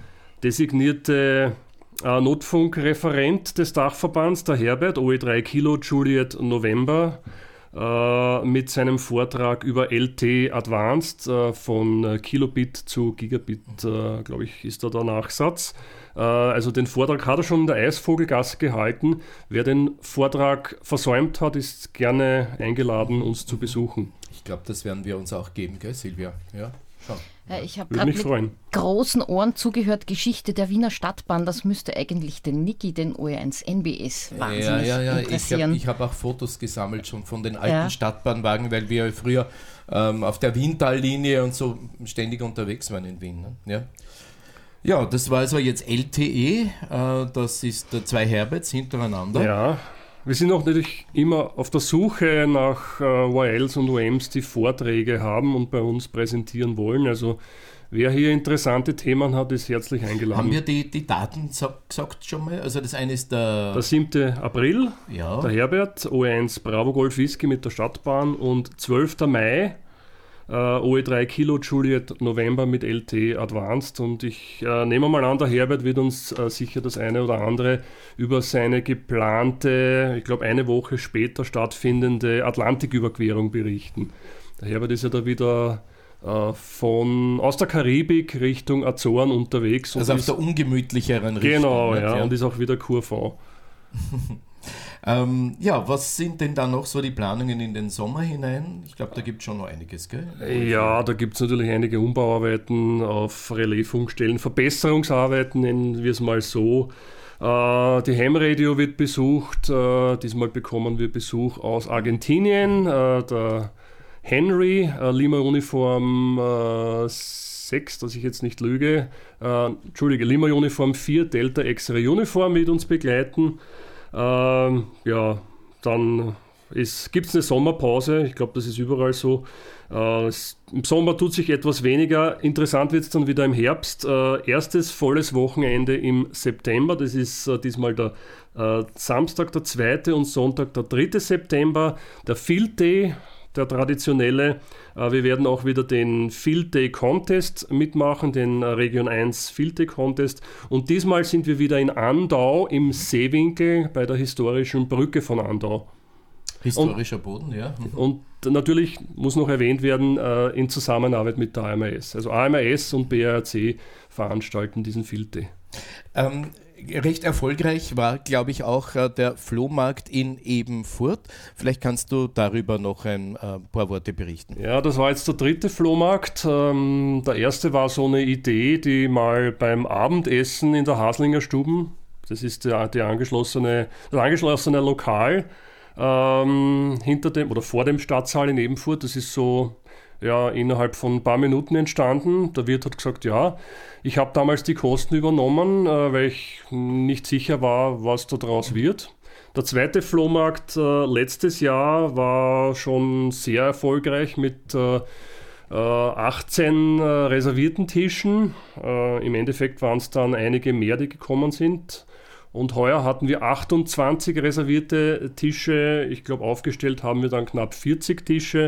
[SPEAKER 4] designierte äh, Notfunkreferent des Dachverbands, der Herbert, O E drei Kilo Juliet November, äh, mit seinem Vortrag über L T Advanced äh, von Kilobit zu Gigabit, äh, glaube ich, ist da der Nachsatz. Äh, also den Vortrag hat er schon in der Eisvogelgasse gehalten. Wer den Vortrag versäumt hat, ist gerne eingeladen, uns zu besuchen.
[SPEAKER 2] Ich glaube, das werden wir uns auch geben, gell, Silvia? Ja, schon.
[SPEAKER 3] Ja, ich habe gerade mit freuen. großen Ohren zugehört, Geschichte der Wiener Stadtbahn, das müsste eigentlich den Niki, den O E eins N B S, wahnsinnig ja, ja, ja. interessieren.
[SPEAKER 2] Ich habe hab auch Fotos gesammelt schon von den alten ja. Stadtbahnwagen, weil wir früher ähm, auf der Wientallinie und so ständig unterwegs waren in Wien. Ne? Ja. ja, das war also jetzt L T E, äh, das ist äh, zwei Herberts hintereinander.
[SPEAKER 4] Ja. Wir sind auch natürlich immer auf der Suche nach äh, O A Ls und O Ms, die Vorträge haben und bei uns präsentieren wollen. Also wer hier interessante Themen hat, ist herzlich eingeladen.
[SPEAKER 2] Haben wir die, die Daten gesagt schon mal? Also das eine ist der...
[SPEAKER 4] Der siebte April,
[SPEAKER 2] ja.
[SPEAKER 4] der Herbert, O E eins Bravo Golf Whisky mit der Stadtbahn, und zwölfter Mai, Uh, O E drei Kilo Juliet November mit L T Advanced, und ich uh, nehme mal an, der Herbert wird uns uh, sicher das eine oder andere über seine geplante, ich glaube eine Woche später stattfindende Atlantiküberquerung berichten. Der Herbert ist ja da wieder uh, von, aus der Karibik Richtung Azoren unterwegs.
[SPEAKER 2] Also
[SPEAKER 4] und
[SPEAKER 2] auf
[SPEAKER 4] ist,
[SPEAKER 2] der ungemütlicheren Richtung.
[SPEAKER 4] Genau, ja, ja, und ist auch wieder Kurfrau.
[SPEAKER 2] Ähm, ja, was sind denn da noch so die Planungen in den Sommer hinein? Ich glaube, da gibt es schon noch einiges, gell?
[SPEAKER 4] Ja, da gibt es natürlich einige Umbauarbeiten auf Relaisfunkstellen, Verbesserungsarbeiten, nennen wir es mal so. Äh, die Ham Radio wird besucht, äh, diesmal bekommen wir Besuch aus Argentinien, äh, der Henry, äh, Lima Uniform äh, sechs, dass ich jetzt nicht lüge, äh, Entschuldige, Lima Uniform vier, Delta X-Ray Uniform wird uns begleiten. Ähm, ja, dann gibt es eine Sommerpause. Ich glaube, das ist überall so. Äh, es, im Sommer tut sich etwas weniger. Interessant wird es dann wieder im Herbst. Äh, erstes volles Wochenende im September. Das ist äh, diesmal der äh, Samstag, der zweite und Sonntag, der dritte September. Der Field Day, der traditionelle. Äh, wir werden auch wieder den Field Day Contest mitmachen, den äh, Region eins Field Day Contest. Und diesmal sind wir wieder in Andau im Seewinkel bei der historischen Brücke von Andau.
[SPEAKER 2] Historischer und, Boden, ja.
[SPEAKER 4] Und natürlich muss noch erwähnt werden, äh, in Zusammenarbeit mit der A M A S. Also A M A S und B R C veranstalten diesen Field Day.
[SPEAKER 2] Ähm, recht erfolgreich war, glaube ich, auch äh, der Flohmarkt in Ebenfurt. Vielleicht kannst du darüber noch ein äh, paar Worte berichten.
[SPEAKER 4] Ja, das war jetzt der dritte Flohmarkt. Ähm, der erste war so eine Idee, die mal beim Abendessen in der Haslinger Stuben, das ist der, der angeschlossene, das angeschlossene Lokal, ähm, hinter dem oder vor dem Stadtsaal in Ebenfurt, das ist so ja, innerhalb von ein paar Minuten entstanden. Der Wirt hat gesagt, ja, ich habe damals die Kosten übernommen, äh, weil ich nicht sicher war, was da draus wird. Der zweite Flohmarkt äh, letztes Jahr war schon sehr erfolgreich mit äh, achtzehn äh, reservierten Tischen. Äh, Im Endeffekt waren es dann einige mehr, die gekommen sind. Und heuer hatten wir achtundzwanzig reservierte Tische. Ich glaube, aufgestellt haben wir dann knapp vierzig Tische.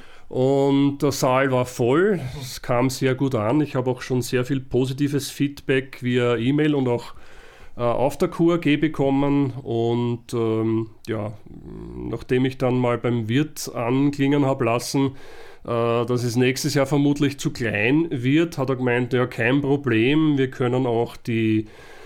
[SPEAKER 4] Und der Saal war voll, es kam sehr gut an. Ich habe auch schon sehr viel positives Feedback via E-Mail und auch äh, auf der Q A G bekommen. Und ähm, ja, nachdem ich dann mal beim Wirt anklingen habe lassen, äh, dass es nächstes Jahr vermutlich zu klein wird, hat er gemeint, ja, kein Problem, wir können auch die,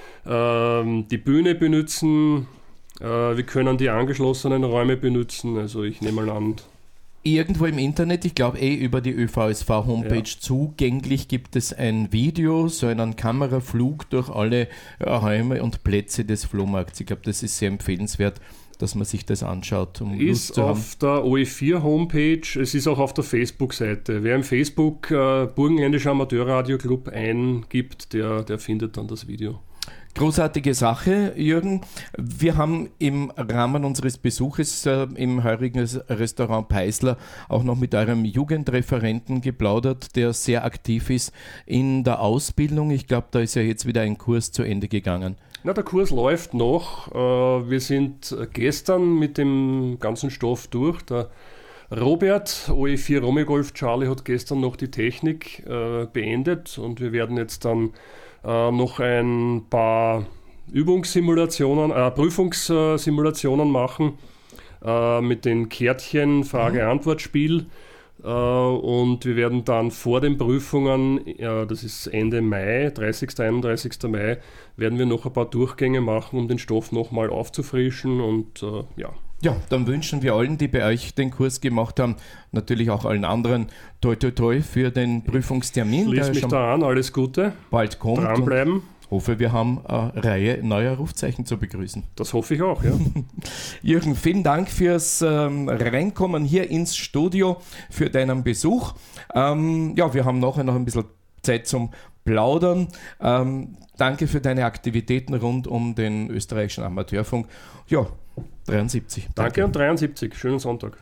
[SPEAKER 4] äh, die Bühne benutzen, äh, wir können die angeschlossenen Räume benutzen, also ich nehme mal an.
[SPEAKER 2] Irgendwo im Internet, ich glaube eh über die Ö V S V-Homepage ja. zugänglich, gibt es ein Video, so einen Kameraflug durch alle Räume und Plätze des Flohmarkts. Ich glaube, das ist sehr empfehlenswert, dass man sich das anschaut. Um
[SPEAKER 4] ist
[SPEAKER 2] Lust zu
[SPEAKER 4] auf
[SPEAKER 2] haben.
[SPEAKER 4] der O E vier Homepage, es ist auch auf der Facebook-Seite. Wer im Facebook äh, Burgenländischer Amateurradio-Club eingibt, der, der findet dann das Video.
[SPEAKER 2] Großartige Sache, Jürgen. Wir haben im Rahmen unseres Besuches äh, im heurigen Restaurant Peisler auch noch mit eurem Jugendreferenten geplaudert, der sehr aktiv ist in der Ausbildung. Ich glaube, da ist ja jetzt wieder ein Kurs zu Ende gegangen.
[SPEAKER 4] Na, der Kurs läuft noch. Äh, wir sind gestern mit dem ganzen Stoff durch. Der Robert, O E vier Romeo Golf Charlie, hat gestern noch die Technik äh, beendet und wir werden jetzt dann äh, noch ein paar Übungssimulationen, äh, Prüfungssimulationen machen äh, mit den Kärtchen Frage-Antwort-Spiel. Uh, und wir werden dann vor den Prüfungen, uh, das ist Ende Mai, dreißigsten einunddreißigsten Mai, werden wir noch ein paar Durchgänge machen, um den Stoff nochmal aufzufrischen und uh, ja.
[SPEAKER 2] Ja, dann wünschen wir allen, die bei euch den Kurs gemacht haben, natürlich auch allen anderen toi toi toi für den Prüfungstermin.
[SPEAKER 4] Schließ mich da an, alles Gute.
[SPEAKER 2] Bald kommt.
[SPEAKER 4] Dranbleiben.
[SPEAKER 2] Hoffe, wir haben eine Reihe neuer Rufzeichen zu begrüßen.
[SPEAKER 4] Das hoffe ich auch, ja.
[SPEAKER 2] Jürgen, vielen Dank fürs ähm, Reinkommen hier ins Studio, für deinen Besuch. Ähm, ja, wir haben nachher noch ein bisschen Zeit zum Plaudern. Ähm, danke für deine Aktivitäten rund um den österreichischen Amateurfunk. Ja, dreiundsiebzig.
[SPEAKER 4] Danke, danke und dreiundsiebzig. Schönen Sonntag.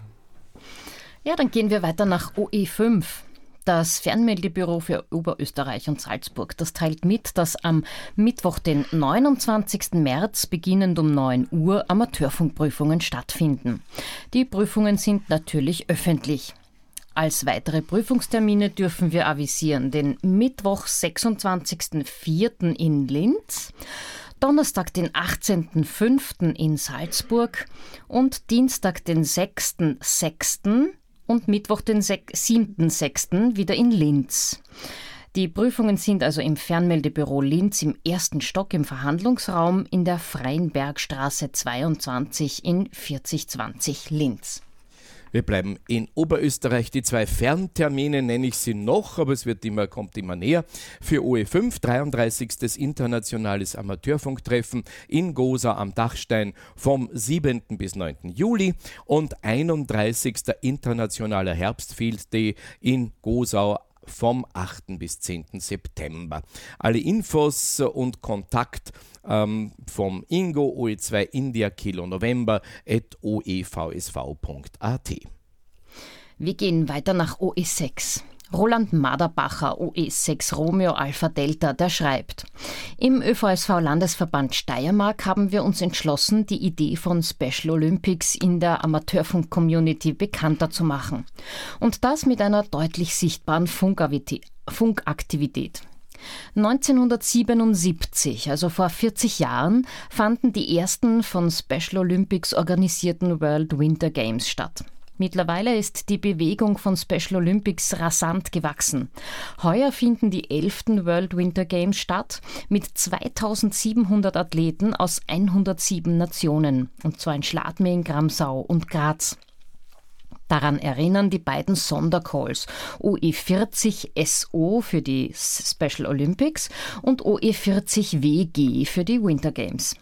[SPEAKER 3] Ja, dann gehen wir weiter nach O E fünf. Das Fernmeldebüro für Oberösterreich und Salzburg, das teilt mit, dass am Mittwoch, den neunundzwanzigsten März, beginnend um neun Uhr, Amateurfunkprüfungen stattfinden. Die Prüfungen sind natürlich öffentlich. Als weitere Prüfungstermine dürfen wir avisieren den Mittwoch, sechsundzwanzigsten vierten in Linz, Donnerstag, den achtzehnten fünften in Salzburg und Dienstag, den sechsten sechsten und Mittwoch, den siebten sechsten wieder in Linz. Die Prüfungen sind also im Fernmeldebüro Linz im ersten Stock im Verhandlungsraum in der Freienbergstraße zweiundzwanzig in vierzig zwanzig Linz.
[SPEAKER 2] Wir bleiben in Oberösterreich. Die zwei Ferntermine nenne ich sie noch, aber es wird immer, kommt immer näher. Für O E fünf, dreiunddreißigstes Internationales Amateurfunktreffen in Gosa am Dachstein vom siebenten bis neunten Juli und einunddreißigster Internationaler Herbstfield Day in Gosau vom achten bis zehnten September. Alle Infos und Kontakt ähm, vom Ingo O E zwei India Kilo November at o e v s v punkt a t.
[SPEAKER 3] Wir gehen weiter nach O E sechs. Roland Maderbacher, O E sechs Romeo Alpha Delta, der schreibt: Im Ö V S V-Landesverband Steiermark haben wir uns entschlossen, die Idee von Special Olympics in der Amateurfunk-Community bekannter zu machen. Und das mit einer deutlich sichtbaren Funkaktivität. neunzehnhundertsiebenundsiebzig, also vor vierzig Jahren, fanden die ersten von Special Olympics organisierten World Winter Games statt. Mittlerweile ist die Bewegung von Special Olympics rasant gewachsen. Heuer finden die elften World Winter Games statt mit zweitausendsiebenhundert Athleten aus hundertsieben Nationen, und zwar in Schladming, Gramsau und Graz. Daran erinnern die beiden Sondercalls O E vierzig S O für die Special Olympics und O E vierzig W G für die Winter Games.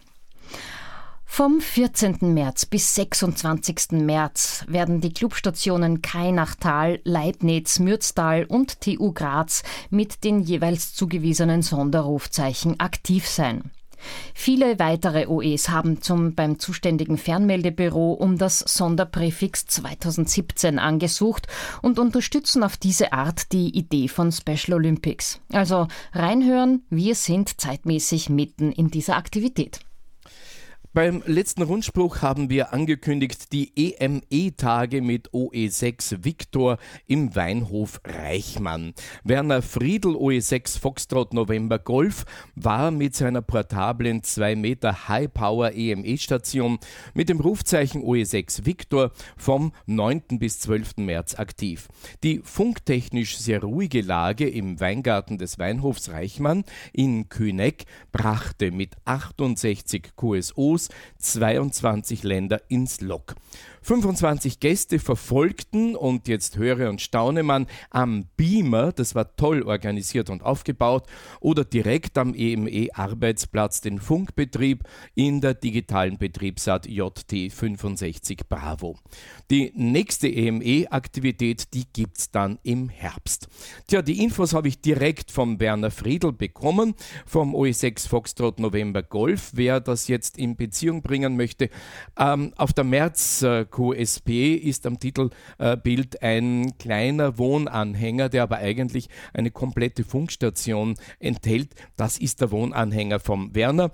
[SPEAKER 3] Vom vierzehnten März bis sechsundzwanzigsten März werden die Clubstationen Kainachtal, Leibniz, Mürztal und T U Graz mit den jeweils zugewiesenen Sonderrufzeichen aktiv sein. Viele weitere O Es haben zum, beim zuständigen Fernmeldebüro um das Sonderpräfix zweitausendsiebzehn angesucht und unterstützen auf diese Art die Idee von Special Olympics. Also reinhören, wir sind zeitmäßig mitten in dieser Aktivität.
[SPEAKER 2] Beim letzten Rundspruch haben wir angekündigt, die E M E-Tage mit O E sechs Victor im Weinhof Reichmann. Werner Friedl, O E sechs Foxtrot November Golf, war mit seiner portablen zwei Meter High-Power E M E-Station mit dem Rufzeichen O E sechs Victor vom neunten bis zwölften März aktiv. Die funktechnisch sehr ruhige Lage im Weingarten des Weinhofs Reichmann in Küneck brachte mit achtundsechzig Q S Os zweiundzwanzig Länder ins Lok. fünfundzwanzig Gäste verfolgten, und jetzt höre und staune man, am Beamer, das war toll organisiert und aufgebaut, oder direkt am E M E-Arbeitsplatz den Funkbetrieb in der digitalen Betriebsart J T fünfundsechzig Bravo. Die nächste E M E-Aktivität, die gibt's dann im Herbst. Tja, die Infos habe ich direkt vom Werner Friedl bekommen, vom O E sechs Foxtrot November Golf. Wer das jetzt in Beziehung bringen möchte, ähm, auf der März äh, Q S P ist am Titelbild äh, ein kleiner Wohnanhänger, der aber eigentlich eine komplette Funkstation enthält. Das ist der Wohnanhänger vom Werner.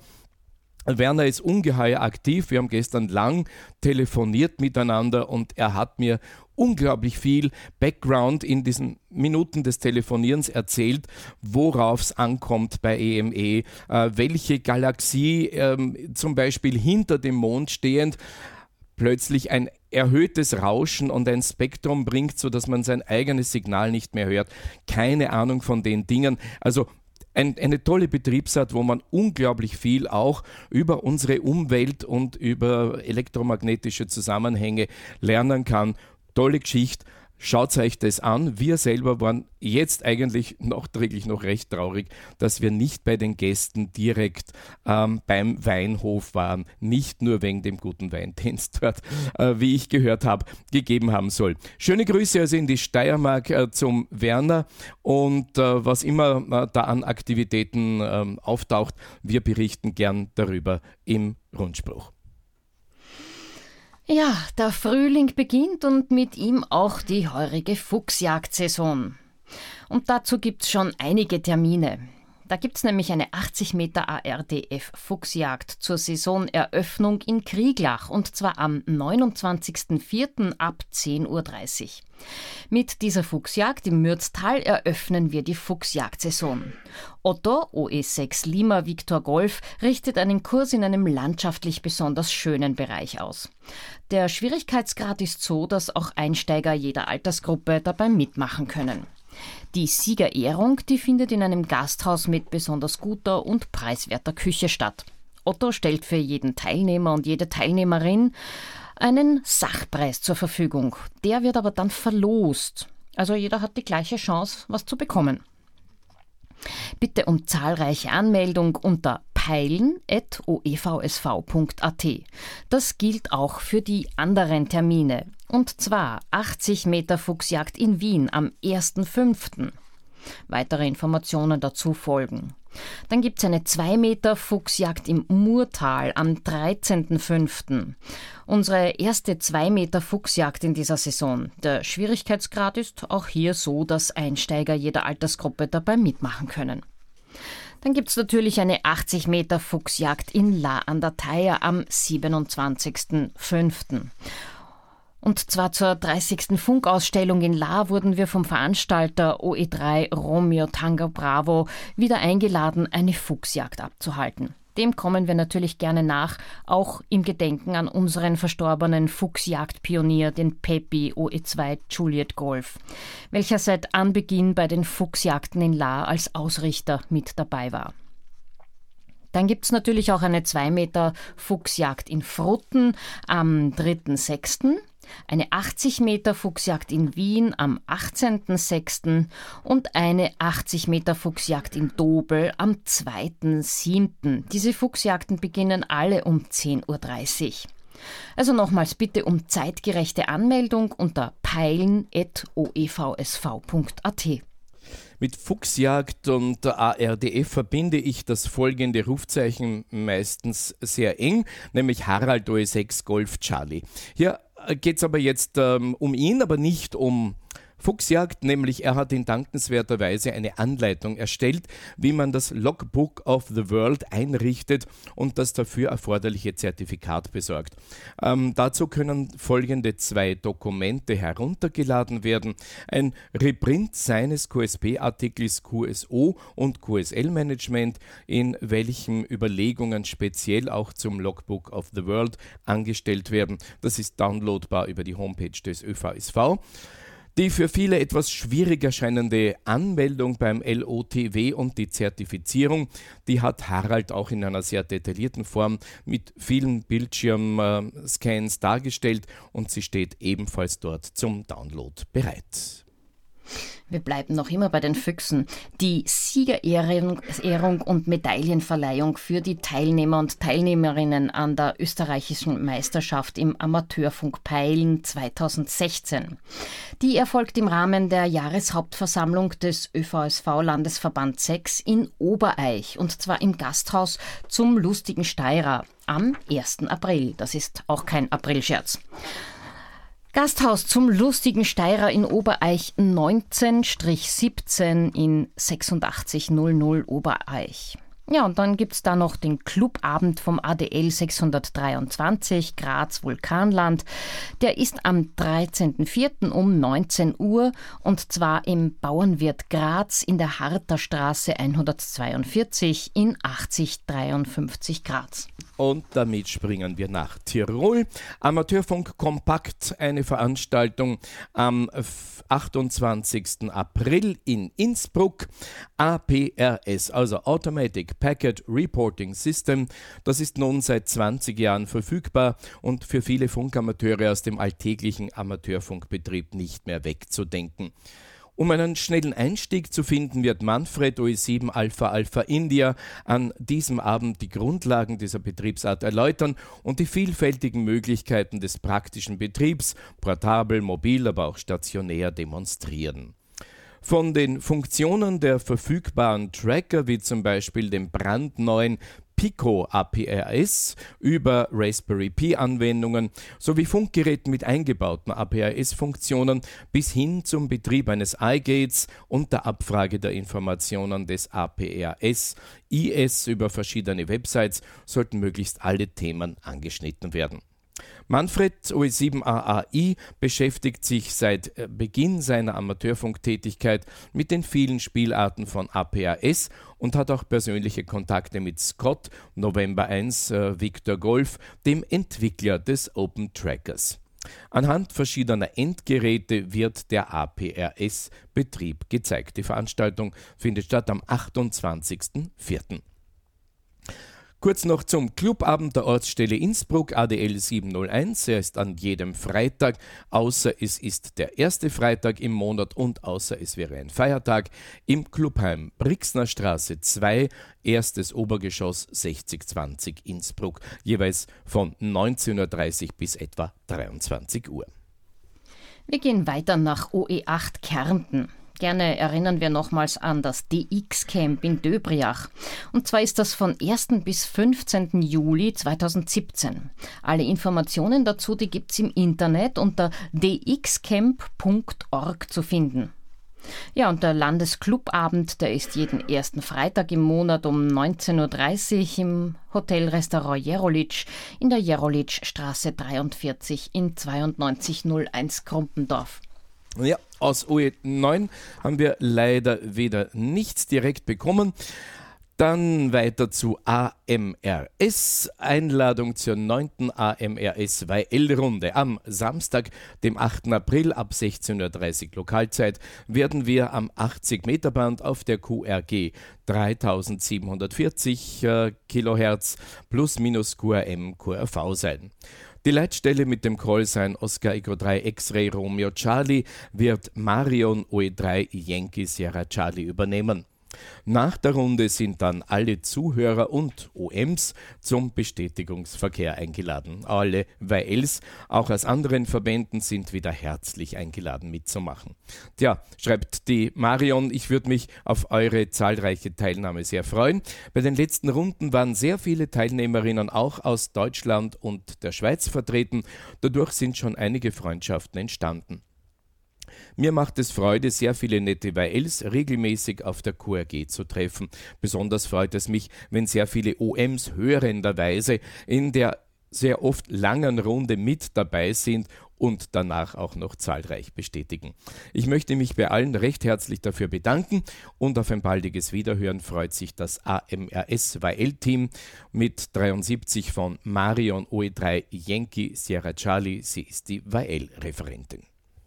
[SPEAKER 2] Werner ist ungeheuer aktiv. Wir haben gestern lang telefoniert miteinander und er hat mir unglaublich viel Background in diesen Minuten des Telefonierens erzählt, worauf es ankommt bei E M E, äh, welche Galaxie äh, zum Beispiel hinter dem Mond stehend plötzlich ein erhöhtes Rauschen und ein Spektrum bringt, sodass man sein eigenes Signal nicht mehr hört. Keine Ahnung von den Dingen. Also Ein, eine tolle Betriebsart, wo man unglaublich viel auch über unsere Umwelt und über elektromagnetische Zusammenhänge lernen kann. Tolle Geschichte. Schaut euch das an. Wir selber waren jetzt eigentlich nachträglich noch recht traurig, dass wir nicht bei den Gästen direkt ähm, beim Weinhof waren. Nicht nur wegen dem guten Wein, den es dort, äh, wie ich gehört habe, gegeben haben soll. Schöne Grüße also in die Steiermark äh, zum Werner und äh, was immer äh, da an Aktivitäten äh, auftaucht, wir berichten gern darüber im Rundspruch.
[SPEAKER 3] Ja, der Frühling beginnt und mit ihm auch die heurige Fuchsjagdsaison. Und dazu gibt's schon einige Termine. Da gibt's nämlich eine achtzig Meter A R D F-Fuchsjagd zur Saisoneröffnung in Krieglach, und zwar am neunundzwanzigsten vierten ab zehn Uhr dreißig. Mit dieser Fuchsjagd im Mürztal eröffnen wir die Fuchsjagdsaison. Otto, O E sechs Lima Victor Golf, richtet einen Kurs in einem landschaftlich besonders schönen Bereich aus. Der Schwierigkeitsgrad ist so, dass auch Einsteiger jeder Altersgruppe dabei mitmachen können. Die Siegerehrung, die findet in einem Gasthaus mit besonders guter und preiswerter Küche statt. Otto stellt für jeden Teilnehmer und jede Teilnehmerin einen Sachpreis zur Verfügung. Der wird aber dann verlost. Also jeder hat die gleiche Chance, was zu bekommen. Bitte um zahlreiche Anmeldung unter peilen at o e v s v punkt a t. Das gilt auch für die anderen Termine. Und zwar achtzig Meter Fuchsjagd in Wien am ersten fünften Weitere Informationen dazu folgen. Dann gibt es eine zwei Meter Fuchsjagd im Murtal am dreizehnten fünften Unsere erste zwei Meter Fuchsjagd in dieser Saison. Der Schwierigkeitsgrad ist auch hier so, dass Einsteiger jeder Altersgruppe dabei mitmachen können. Dann gibt es natürlich eine achtzig Meter Fuchsjagd in La an der Thaya am siebenundzwanzigsten fünften Und zwar zur dreißigsten Funkausstellung in La wurden wir vom Veranstalter O E drei Romeo Tango Bravo wieder eingeladen, eine Fuchsjagd abzuhalten. Dem kommen wir natürlich gerne nach, auch im Gedenken an unseren verstorbenen Fuchsjagdpionier, den Peppi O E zwei Juliet Golf, welcher seit Anbeginn bei den Fuchsjagden in La als Ausrichter mit dabei war. Dann gibt es natürlich auch eine zwei Meter Fuchsjagd in Frutten am dritten sechsten eine achtzig Meter Fuchsjagd in Wien am achtzehnten sechsten und eine achtzig Meter Fuchsjagd in Dobel am zweiten siebten Diese Fuchsjagden beginnen alle um zehn Uhr dreißig. Also nochmals bitte um zeitgerechte Anmeldung unter peilen at o e v s v punkt a t.
[SPEAKER 2] Mit Fuchsjagd und A R D F verbinde ich das folgende Rufzeichen meistens sehr eng, nämlich Harald O E sechs Golf Charlie. Hier geht es aber jetzt ähm, um ihn, aber nicht um Fuchsjagd, nämlich er hat in dankenswerter Weise eine Anleitung erstellt, wie man das Logbook of the World einrichtet und das dafür erforderliche Zertifikat besorgt. Ähm, dazu können folgende zwei Dokumente heruntergeladen werden. Ein Reprint seines Q S P-Artikels Q S O und Q S L-Management, in welchem Überlegungen speziell auch zum Logbook of the World angestellt werden. Das ist downloadbar über die Homepage des Ö V S V. Die für viele etwas schwierig erscheinende Anmeldung beim L O T W und die Zertifizierung, die hat Harald auch in einer sehr detaillierten Form mit vielen Bildschirmscans dargestellt und sie steht ebenfalls dort zum Download bereit.
[SPEAKER 3] Wir bleiben noch immer bei den Füchsen. Die Siegerehrung Ehrung und Medaillenverleihung für die Teilnehmer und Teilnehmerinnen an der österreichischen Meisterschaft im Amateurfunk Peilen zweitausendsechzehn. Die erfolgt im Rahmen der Jahreshauptversammlung des Ö V S V-Landesverband sechs in Obereich, und zwar im Gasthaus zum Lustigen Steirer am ersten April. Das ist auch kein Aprilscherz. Gasthaus zum Lustigen Steirer in Obereich neunzehn siebzehn in sechsundachtzig null null Obereich. Ja, und dann gibt's da noch den Clubabend vom A D L sechshundertdreiundzwanzig Graz Vulkanland. Der ist am dreizehnten vierten um neunzehn Uhr und zwar im Bauernwirt Graz in der Harter Straße hundertzweiundvierzig in achtzig dreiundfünfzig Graz.
[SPEAKER 2] Und damit springen wir nach Tirol. Amateurfunk Kompakt, eine Veranstaltung am achtundzwanzigsten April in Innsbruck. A P R S, also Automatic Packet Reporting System, das ist nun seit zwanzig Jahren verfügbar und für viele Funkamateure aus dem alltäglichen Amateurfunkbetrieb nicht mehr wegzudenken. Um einen schnellen Einstieg zu finden, wird Manfred O E sieben Alpha Alpha India an diesem Abend die Grundlagen dieser Betriebsart erläutern und die vielfältigen Möglichkeiten des praktischen Betriebs, portabel, mobil, aber auch stationär demonstrieren. Von den Funktionen der verfügbaren Tracker, wie zum Beispiel dem brandneuen Pico A P R S über Raspberry Pi-Anwendungen sowie Funkgeräten mit eingebauten A P R S-Funktionen bis hin zum Betrieb eines iGates und der Abfrage der Informationen des A P R S I S über verschiedene Websites sollten möglichst alle Themen angeschnitten werden. Manfred O E sieben A A I beschäftigt sich seit Beginn seiner Amateurfunktätigkeit mit den vielen Spielarten von A P R S und hat auch persönliche Kontakte mit Scott, November eins, äh, Victor Golf, dem Entwickler des Open Trackers. Anhand verschiedener Endgeräte wird der A P R S-Betrieb gezeigt. Die Veranstaltung findet statt am achtundzwanzigsten vierten Kurz noch zum Clubabend der Ortsstelle Innsbruck, A D L siebenhunderteins. Er ist an jedem Freitag, außer es ist der erste Freitag im Monat und außer es wäre ein Feiertag, im Clubheim Brixner Straße zwei, erstes Obergeschoss sechzig zwanzig Innsbruck, jeweils von neunzehn Uhr dreißig bis etwa dreiundzwanzig Uhr.
[SPEAKER 3] Wir gehen weiter nach O E acht Kärnten. Gerne erinnern wir nochmals an das D X-Camp in Döbriach. Und zwar ist das von ersten bis fünfzehnten Juli zweitausendsiebzehn. Alle Informationen dazu, die gibt es im Internet unter d x camp punkt org zu finden. Ja, und der Landesclubabend, der ist jeden ersten Freitag im Monat um neunzehn Uhr dreißig im Hotelrestaurant Jerolitsch in der Jerolitschstraße dreiundvierzig in zweiundneunzig null eins Krumpendorf.
[SPEAKER 2] Ja, aus O E neun haben wir leider wieder nichts direkt bekommen. Dann weiter zu A M R S, Einladung zur neunten A M R S W L-Runde. Am Samstag, dem achten April ab sechzehn Uhr dreißig Lokalzeit, werden wir am achtzig Meter Band auf der Q R G dreitausendsiebenhundertvierzig äh, Kilohertz plus minus Q R M Q R V sein. Die Leitstelle mit dem Callsign Oscar Echo drei X-Ray Romeo Charlie wird Marion O E drei Yankee Sierra Charlie übernehmen. Nach der Runde sind dann alle Zuhörer und O Ms zum Bestätigungsverkehr eingeladen. Alle W Ls, auch aus anderen Verbänden, sind wieder herzlich eingeladen mitzumachen. Tja, schreibt die Marion, ich würde mich auf eure zahlreiche Teilnahme sehr freuen. Bei den letzten Runden waren sehr viele Teilnehmerinnen auch aus Deutschland und der Schweiz vertreten. Dadurch sind schon einige Freundschaften entstanden. Mir macht es Freude, sehr viele nette Y Ls regelmäßig auf der Q R G zu treffen. Besonders freut es mich, wenn sehr viele O Ms hörenderweise in der sehr oft langen Runde mit dabei sind und danach auch noch zahlreich bestätigen. Ich möchte mich bei allen recht herzlich dafür bedanken und auf ein baldiges Wiederhören freut sich das A M R S-Y L-Team mit dreiundsiebzig von Marion O E drei Yankee Sierra Charlie. Sie ist die Y L-Referentin.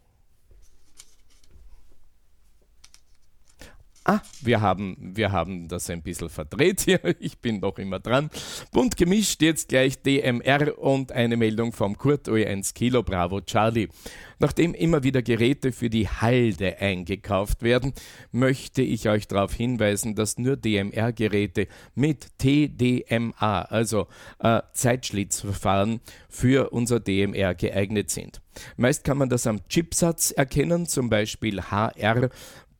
[SPEAKER 2] Ah, wir haben, wir haben das ein bisschen verdreht hier. Ich bin noch immer dran. Bunt gemischt, jetzt gleich D M R und eine Meldung vom Kurt O E eins Kilo Bravo Charlie. Nachdem immer wieder Geräte für die Halde eingekauft werden, möchte ich euch darauf hinweisen, dass nur D M R-Geräte mit T D M A, also äh, Zeitschlitzverfahren, für unser D M R geeignet sind. Meist kann man das am Chipsatz erkennen, zum Beispiel H R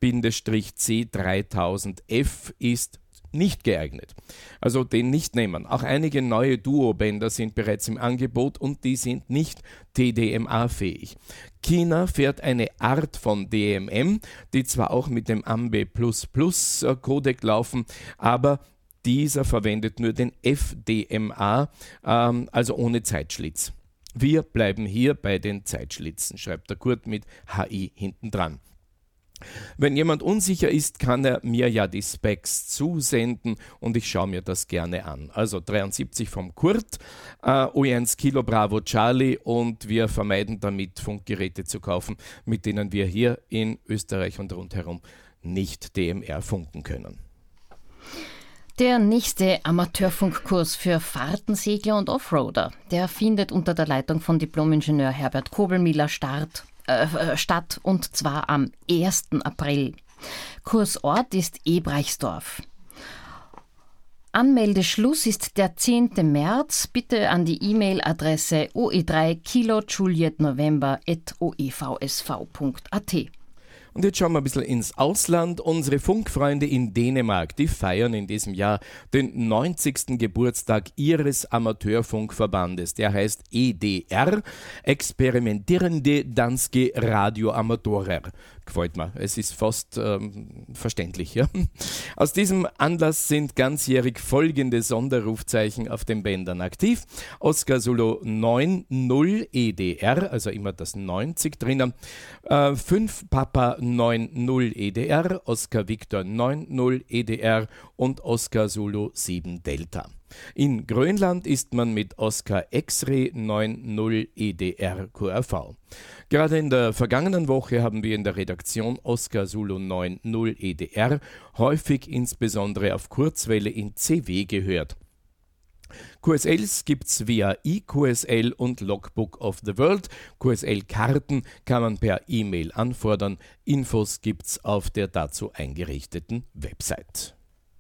[SPEAKER 2] C dreitausend F ist nicht geeignet. Also den nicht nehmen. Auch einige neue Duo-Bänder sind bereits im Angebot und die sind nicht T D M A-fähig. China fährt eine Art von D M M, die zwar auch mit dem Ambe plus plus Codec laufen, aber dieser verwendet nur den F D M A, ähm, also ohne Zeitschlitz. Wir bleiben hier bei den Zeitschlitzen, schreibt der Kurt mit H I hinten dran. Wenn jemand unsicher ist, kann er mir ja die Specs zusenden und ich schaue mir das gerne an. Also dreiundsiebzig vom Kurt, äh, O E eins Kilo Bravo Charlie und wir vermeiden damit Funkgeräte zu kaufen, mit denen wir hier in Österreich und rundherum nicht D M R funken können.
[SPEAKER 3] Der nächste Amateurfunkkurs für Fahrtensegler und Offroader, der findet unter der Leitung von Diplomingenieur Herbert Kobelmiller Start statt und zwar am ersten April. Kursort ist Ebreichsdorf. Anmeldeschluss ist der zehnten März. Bitte an die E-Mail-Adresse o e drei kilo Juliet November at o e v s v punkt a t.
[SPEAKER 2] Und jetzt schauen wir ein bisschen ins Ausland. Unsere Funkfreunde in Dänemark, die feiern in diesem Jahr den neunzigsten Geburtstag ihres Amateurfunkverbandes. Der heißt E D R, Experimentierende Danske Radioamatorer. Gefällt mir. Es ist fast ähm, verständlich. Ja? Aus diesem Anlass sind ganzjährig folgende Sonderrufzeichen auf den Bändern aktiv. Oscar Solo neun null E D R, also immer das neunzig drinnen. Äh, fünf Papa neun null E D R, Oscar Victor neun null E D R und Oscar Solo sieben Delta. In Grönland ist man mit Oscar X-Ray neun null E D R Q R V. Gerade in der vergangenen Woche haben wir in der Redaktion Oscar Zulu neun null E D R häufig insbesondere auf Kurzwelle in C W gehört. Q S Ls gibt's via eQ S L und Logbook of the World. Q S L-Karten kann man per E-Mail anfordern. Infos gibt's auf der dazu eingerichteten Website.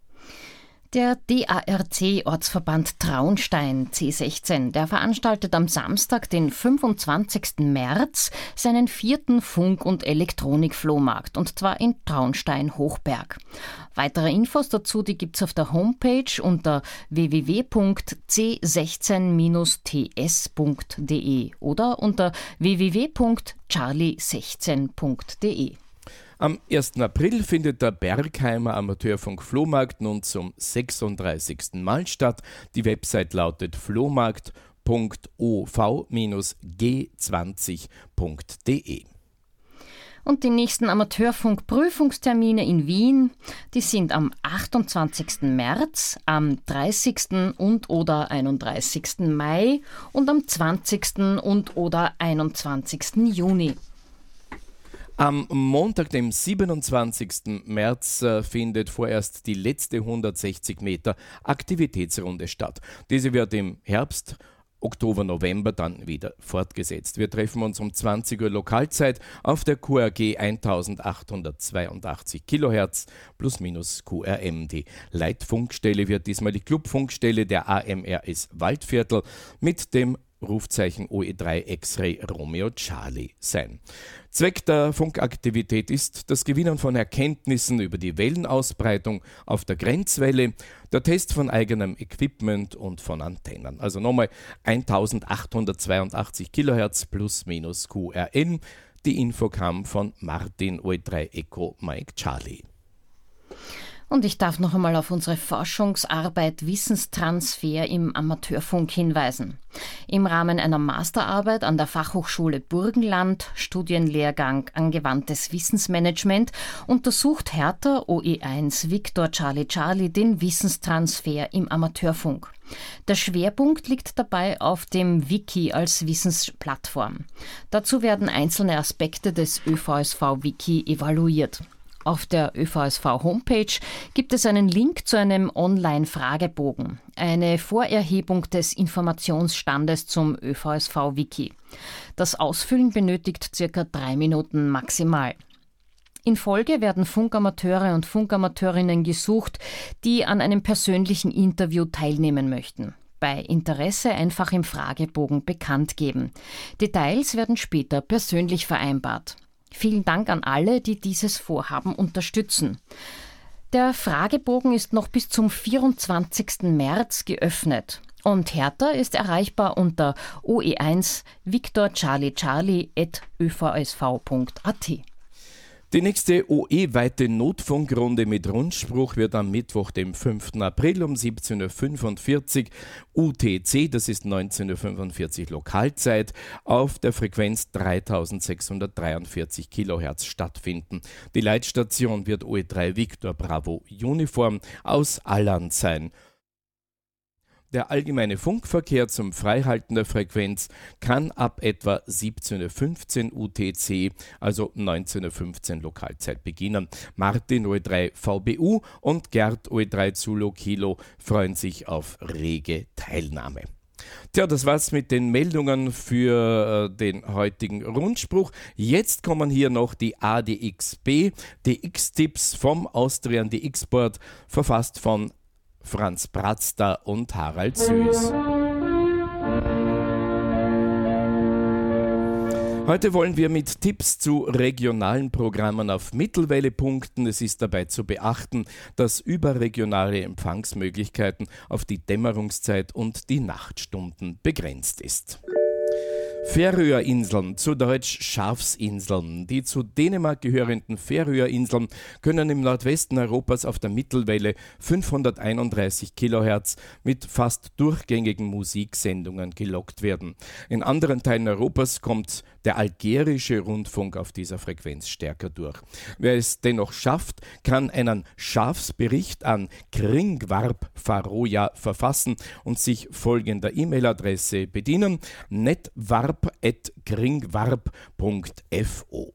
[SPEAKER 3] Der D A R C-Ortsverband Traunstein C sechzehn, der veranstaltet am Samstag, den fünfundzwanzigsten März, seinen vierten Funk- und Elektronik-Flohmarkt, und zwar in Traunstein-Hochberg. Weitere Infos dazu, die gibt's auf der Homepage unter w w w punkt c sechzehn t s punkt d e oder unter w w w punkt charlie sechzehn punkt d e.
[SPEAKER 2] Am ersten April findet der Bergheimer Amateurfunk-Flohmarkt nun zum sechsunddreißigsten Mal statt. Die Website lautet flohmarkt punkt o v g zwanzig punkt d e.
[SPEAKER 3] Und die nächsten Amateurfunk-Prüfungstermine in Wien, die sind am achtundzwanzigsten März, am dreißigsten und oder einunddreißigsten Mai und am zwanzigsten und oder einundzwanzigsten Juni.
[SPEAKER 2] Am Montag, dem siebenundzwanzigsten März, äh, findet vorerst die letzte hundertsechzig Meter Aktivitätsrunde statt. Diese wird im Herbst, Oktober, November dann wieder fortgesetzt. Wir treffen uns um zwanzig Uhr Lokalzeit auf der Q R G eintausendachthundertzweiundachtzig Kilohertz plus minus Q R M. Die Leitfunkstelle wird diesmal die Clubfunkstelle der A M R S Waldviertel mit dem Rufzeichen O E drei X-Ray Romeo Charlie sein. Zweck der Funkaktivität ist das Gewinnen von Erkenntnissen über die Wellenausbreitung auf der Grenzwelle, der Test von eigenem Equipment und von Antennen. Also nochmal eintausendachthundertzweiundachtzig Kilohertz plus minus Q R N. Die Info kam von Martin O E drei Echo Mike Charlie.
[SPEAKER 3] Und ich darf noch einmal auf unsere Forschungsarbeit Wissenstransfer im Amateurfunk hinweisen. Im Rahmen einer Masterarbeit an der Fachhochschule Burgenland, Studienlehrgang Angewandtes Wissensmanagement, untersucht Hertha O E eins Victor Charlie Charlie den Wissenstransfer im Amateurfunk. Der Schwerpunkt liegt dabei auf dem Wiki als Wissensplattform. Dazu werden einzelne Aspekte des Ö V S V-Wiki evaluiert. Auf der Ö V S V-Homepage gibt es einen Link zu einem Online-Fragebogen, eine Vorerhebung des Informationsstandes zum Ö V S V-Wiki. Das Ausfüllen benötigt circa drei Minuten maximal. In Folge werden Funkamateure und Funkamateurinnen gesucht, die an einem persönlichen Interview teilnehmen möchten. Bei Interesse einfach im Fragebogen bekannt geben. Details werden später persönlich vereinbart. Vielen Dank an alle, die dieses Vorhaben unterstützen. Der Fragebogen ist noch bis zum vierundzwanzigsten März geöffnet. Und Hertha ist erreichbar unter O E eins Victor Charlie Charlie at ö v s v punkt a t.
[SPEAKER 2] Die nächste O E-weite Notfunkrunde mit Rundspruch wird am Mittwoch, dem fünften April um siebzehn Uhr fünfundvierzig U T C, das ist neunzehn Uhr fünfundvierzig Lokalzeit, auf der Frequenz dreitausendsechshundertdreiundvierzig Kilohertz stattfinden. Die Leitstation wird O E drei Victor Bravo Uniform aus Alland sein. Der allgemeine Funkverkehr zum Freihalten der Frequenz kann ab etwa siebzehn Uhr fünfzehn U T C, also neunzehn Uhr fünfzehn Lokalzeit, beginnen. Martin O E drei V B U und Gerd O E drei Zulu Kilo freuen sich auf rege Teilnahme. Tja, das war's mit den Meldungen für äh, den heutigen Rundspruch. Jetzt kommen hier noch die A D X B, D X-Tipps vom Austrian D X-Board, verfasst von Franz Bratzter und Harald Süß. Heute wollen wir mit Tipps zu regionalen Programmen auf Mittelwelle punkten. Es ist dabei zu beachten, dass überregionale Empfangsmöglichkeiten auf die Dämmerungszeit und die Nachtstunden begrenzt ist. Färöerinseln, zu Deutsch Schafsinseln. Die zu Dänemark gehörenden Färöerinseln können im Nordwesten Europas auf der Mittelwelle fünfhunderteinunddreißig Kilohertz mit fast durchgängigen Musiksendungen gelockt werden. In anderen Teilen Europas kommt der algerische Rundfunk auf dieser Frequenz stärker durch. Wer es dennoch schafft, kann einen Schafsbericht an Kringvarp Faroja verfassen und sich folgender E-Mail-Adresse bedienen: netvarp at kringvarp punkt f o.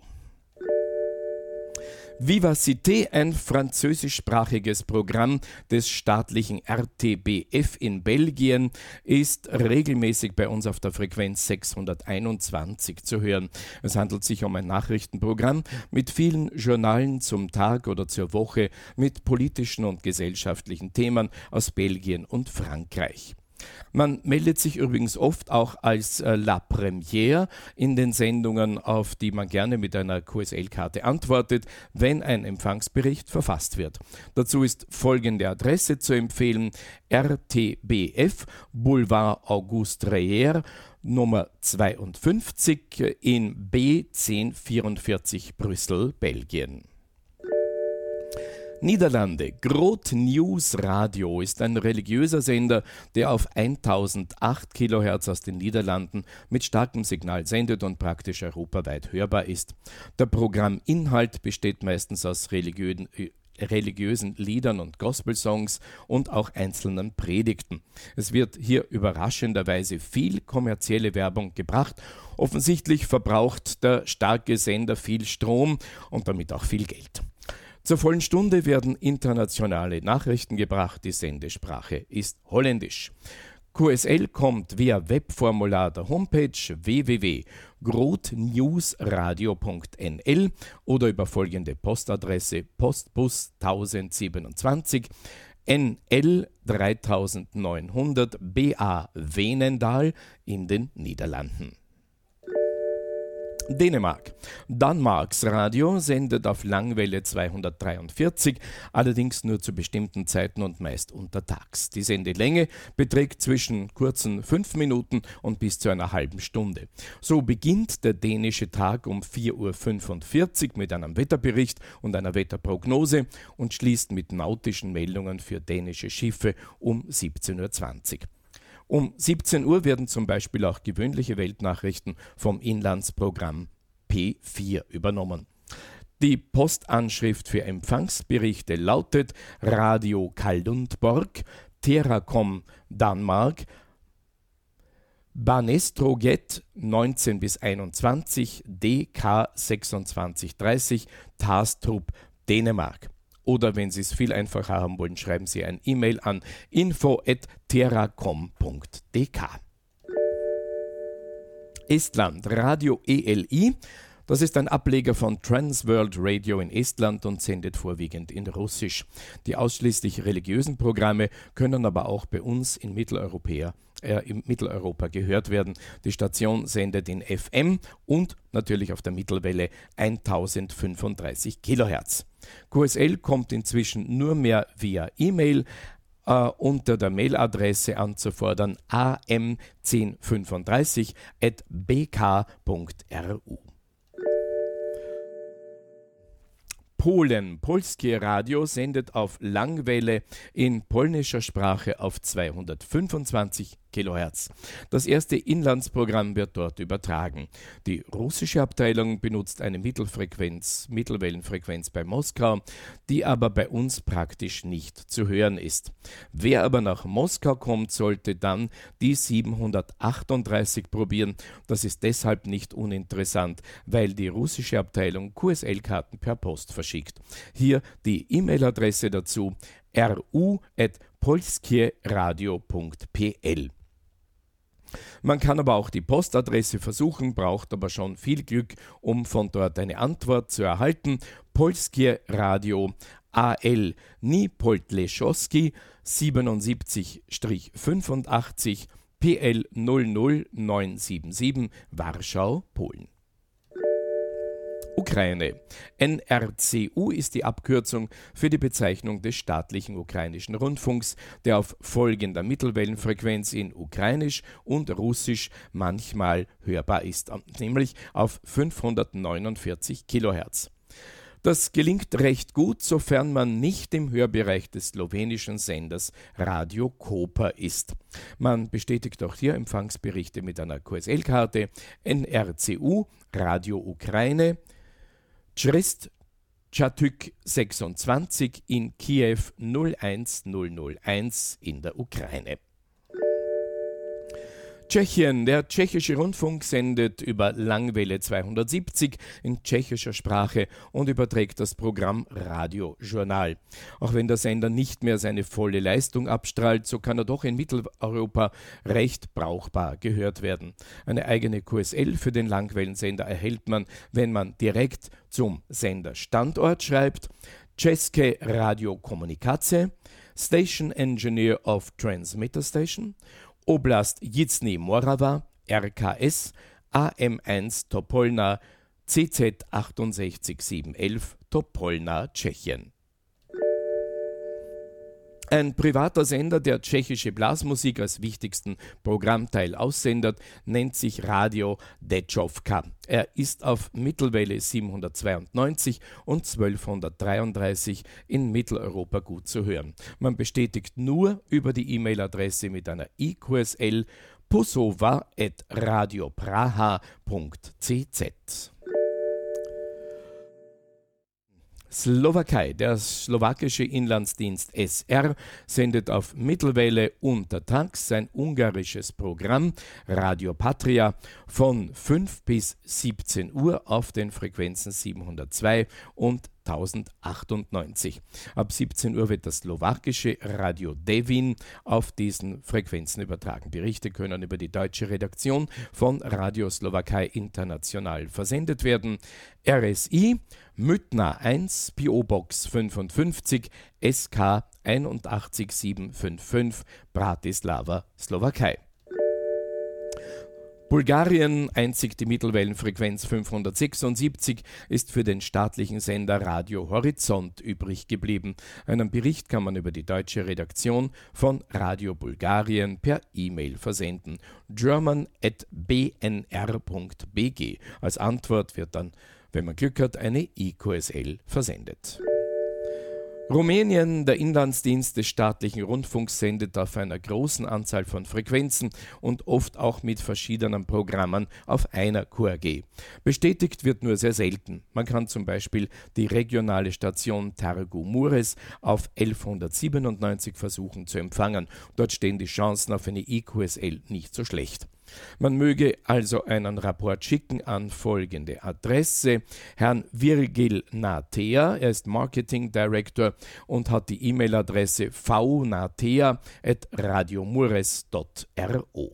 [SPEAKER 2] Vivacité, ein französischsprachiges Programm des staatlichen R T B F in Belgien, ist regelmäßig bei uns auf der Frequenz sechshunderteinundzwanzig zu hören. Es handelt sich um ein Nachrichtenprogramm mit vielen Journalen zum Tag oder zur Woche mit politischen und gesellschaftlichen Themen aus Belgien und Frankreich. Man meldet sich übrigens oft auch als äh, La Première in den Sendungen, auf die man gerne mit einer Q S L-Karte antwortet, wenn ein Empfangsbericht verfasst wird. Dazu ist folgende Adresse zu empfehlen: R T B F, Boulevard Auguste Reyer, Nummer zweiundfünfzig in B zehn vierundvierzig Brüssel, Belgien. Niederlande. Groot Nieuws Radio ist ein religiöser Sender, der auf tausendacht Kilohertz aus den Niederlanden mit starkem Signal sendet und praktisch europaweit hörbar ist. Der Programminhalt besteht meistens aus religiösen, äh, religiösen Liedern und Gospelsongs und auch einzelnen Predigten. Es wird hier überraschenderweise viel kommerzielle Werbung gebracht. Offensichtlich verbraucht der starke Sender viel Strom und damit auch viel Geld. Zur vollen Stunde werden internationale Nachrichten gebracht. Die Sendesprache ist Holländisch. Q S L kommt via Webformular der Homepage w w w punkt grootnieuwsradio punkt n l oder über folgende Postadresse: Postbus tausendsiebenundzwanzig N L dreitausendneunhundert B A Veenendaal in den Niederlanden. Dänemark. Danmarks Radio sendet auf Langwelle zweihundertdreiundvierzig, allerdings nur zu bestimmten Zeiten und meist untertags. Die Sendelänge beträgt zwischen kurzen fünf Minuten und bis zu einer halben Stunde. So beginnt der dänische Tag um vier Uhr fünfundvierzig mit einem Wetterbericht und einer Wetterprognose und schließt mit nautischen Meldungen für dänische Schiffe um siebzehn Uhr zwanzig. Um siebzehn Uhr werden zum Beispiel auch gewöhnliche Weltnachrichten vom Inlandsprogramm P vier übernommen. Die Postanschrift für Empfangsberichte lautet Radio Kaldundborg, Teracom Danmark, Banestroget neunzehn bis einundzwanzig, D K sechsundzwanzig dreißig, Tastrup Dänemark. Oder wenn Sie es viel einfacher haben wollen, schreiben Sie ein E-Mail an info at teracom punkt d k. Estland, Radio E L I. Das ist ein Ableger von Transworld Radio in Estland und sendet vorwiegend in Russisch. Die ausschließlich religiösen Programme können aber auch bei uns in Mitteleuropa, äh, in Mitteleuropa gehört werden. Die Station sendet in F M und natürlich auf der Mittelwelle tausendfünfunddreißig Kilohertz. Q S L kommt inzwischen nur mehr via E-Mail Uh, unter der Mailadresse anzufordern a m zehn fünfunddreißig at b k punkt r u. Polen. Polskie Radio sendet auf Langwelle in polnischer Sprache auf zweihundertfünfundzwanzig Kilohertz. Das erste Inlandsprogramm wird dort übertragen. Die russische Abteilung benutzt eine Mittelfrequenz, Mittelwellenfrequenz bei Moskau, die aber bei uns praktisch nicht zu hören ist. Wer aber nach Moskau kommt, sollte dann die siebenhundertachtunddreißig probieren. Das ist deshalb nicht uninteressant, weil die russische Abteilung Q S L-Karten per Post verschickt. Hier die E-Mail-Adresse dazu r u at polskieradio punkt p l. Man kann aber auch die Postadresse versuchen, braucht aber schon viel Glück, um von dort eine Antwort zu erhalten. Polskie Radio A L Niepoltleszowski siebenundsiebzig fünfundachtzig P L null null neun sieben sieben Warschau, Polen. Ukraine. N R C U ist die Abkürzung für die Bezeichnung des staatlichen ukrainischen Rundfunks, der auf folgender Mittelwellenfrequenz in Ukrainisch und Russisch manchmal hörbar ist, nämlich auf fünfhundertneunundvierzig Kilohertz. Das gelingt recht gut, sofern man nicht im Hörbereich des slowenischen Senders Radio Koper ist. Man bestätigt auch hier Empfangsberichte mit einer Q S L-Karte N R C U Radio Ukraine Tschrist Chatük sechsundzwanzig in Kiew null eins null null eins in der Ukraine. Tschechien. Der tschechische Rundfunk sendet über Langwelle zweihundertsiebzig in tschechischer Sprache und überträgt das Programm Radio Journal. Auch wenn der Sender nicht mehr seine volle Leistung abstrahlt, so kann er doch in Mitteleuropa recht brauchbar gehört werden. Eine eigene Q S L für den Langwellensender erhält man, wenn man direkt zum Senderstandort schreibt. České Radio Komunikace, Station Engineer of Transmitter Station, Oblast Jiční Morava, R K S, A M eins Topolna, C Z achtundsechzig siebenhundertelf Topolna, Tschechien. Ein privater Sender, der tschechische Blasmusik als wichtigsten Programmteil aussendet, nennt sich Radio Dechovka. Er ist auf Mittelwelle siebenhundertzweiundneunzig und zwölfhundertdreiunddreißig in Mitteleuropa gut zu hören. Man bestätigt nur über die E-Mail-Adresse mit einer I Q S L pusova at radiopraha punkt c z. Slowakei. Der slowakische Inlandsdienst S R sendet auf Mittelwelle untertags sein ungarisches Programm Radio Patria von fünf bis siebzehn Uhr auf den Frequenzen siebenhundertzwei und tausendachtundneunzig. Ab siebzehn Uhr wird das slowakische Radio Devin auf diesen Frequenzen übertragen. Berichte können über die deutsche Redaktion von Radio Slowakei International versendet werden. R S I Mytna eins, P O Box fünfundfünfzig, S K acht sieben fünf fünf, Bratislava, Slowakei. Bulgarien, einzig die Mittelwellenfrequenz fünfhundertsechsundsiebzig, ist für den staatlichen Sender Radio Horizont übrig geblieben. Einen Bericht kann man über die deutsche Redaktion von Radio Bulgarien per E-Mail versenden. german at b n r punkt b g. Als Antwort wird dann, wenn man Glück hat, eine I Q S L versendet. Rumänien, der Inlandsdienst des staatlichen Rundfunks, sendet auf einer großen Anzahl von Frequenzen und oft auch mit verschiedenen Programmen auf einer Q R G. Bestätigt wird nur sehr selten. Man kann zum Beispiel die regionale Station Târgu Mureș auf elfhundertsiebenundneunzig versuchen zu empfangen. Dort stehen die Chancen auf eine I Q S L nicht so schlecht. Man möge also einen Rapport schicken an folgende Adresse: Herrn Virgil Natea, er ist Marketing Director und hat die E-Mail-Adresse v natea at radiomureș punkt r o.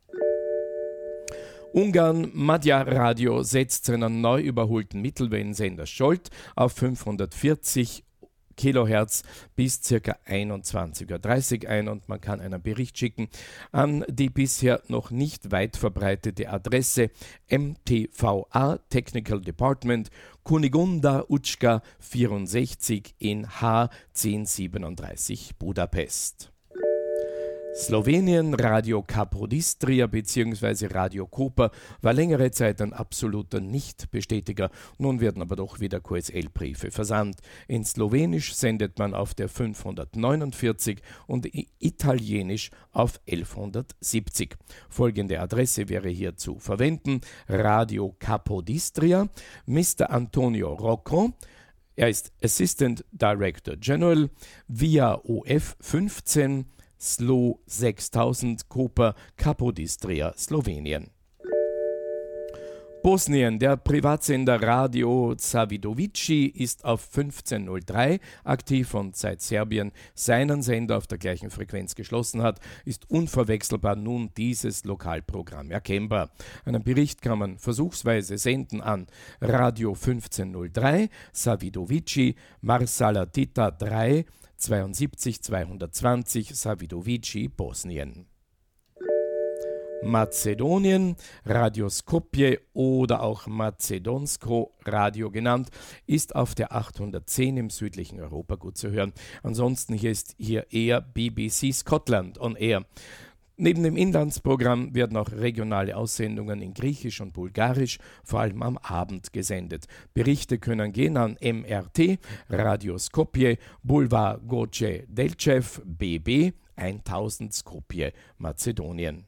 [SPEAKER 2] Ungarn, Magyar Radio setzt seinen neu überholten Mittelwellensender Scholt auf fünfhundertvierzig Kilohertz bis ca. einundzwanzig Uhr dreißig ein und man kann einen Bericht schicken an die bisher noch nicht weit verbreitete Adresse M T V A Technical Department Kunigunda Ucska vierundsechzig in H zehn siebenunddreißig Budapest. Slowenien, Radio Capodistria bzw. Radio Koper war längere Zeit ein absoluter Nichtbestätiger. Nun werden aber doch wieder Q S L-Briefe versandt. In Slowenisch sendet man auf der fünfhundertneunundvierzig und Italienisch auf elfhundertsiebzig. Folgende Adresse wäre hier zu verwenden: Radio Capodistria, Mister Antonio Rocco. Er ist Assistant Director General, via O F fünfzehn, Slo sechstausend, Koper, Capodistria, Slowenien. Bosnien, der Privatsender Radio Zavidovici ist auf fünfzehn null drei aktiv und seit Serbien seinen Sender auf der gleichen Frequenz geschlossen hat, ist unverwechselbar nun dieses Lokalprogramm erkennbar. Einen Bericht kann man versuchsweise senden an Radio fünfzehn null drei, Zavidovici, Marsala Tita drei, zweiundsiebzig zweihundertzwanzig, Zavidovici, Bosnien. Mazedonien, Radio Skopje oder auch Macedonsko Radio genannt, ist auf der achthundertzehn im südlichen Europa gut zu hören. Ansonsten hier ist hier eher B B C Scotland on Air. Neben dem Inlandsprogramm werden auch regionale Aussendungen in Griechisch und Bulgarisch, vor allem am Abend, gesendet. Berichte können gehen an M R T, Radio Skopje, Boulevard Goce Delchev, B B tausend Skopje, Mazedonien.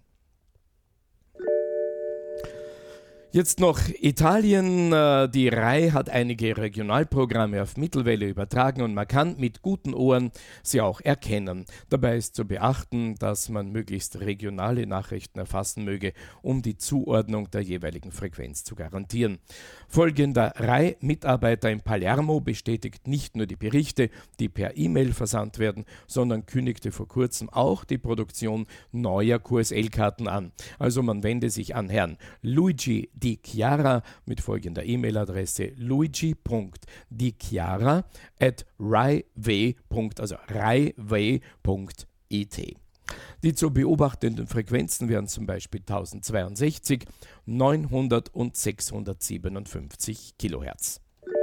[SPEAKER 2] Jetzt noch Italien. Die R A I hat einige Regionalprogramme auf Mittelwelle übertragen und man kann mit guten Ohren sie auch erkennen. Dabei ist zu beachten, dass man möglichst regionale Nachrichten erfassen möge, um die Zuordnung der jeweiligen Frequenz zu garantieren. Folgender R A I-Mitarbeiter in Palermo bestätigt nicht nur die Berichte, die per E-Mail versandt werden, sondern kündigte vor kurzem auch die Produktion neuer Q S L-Karten an. Also man wende sich an Herrn Luigi Di Chiara mit folgender E-Mail-Adresse luigi punkt di chiara at raive. also raive punkt I T. Die zu beobachtenden Frequenzen wären zum Beispiel tausendzweiundsechzig, neunhundert und sechshundertsiebenundfünfzig Kilohertz.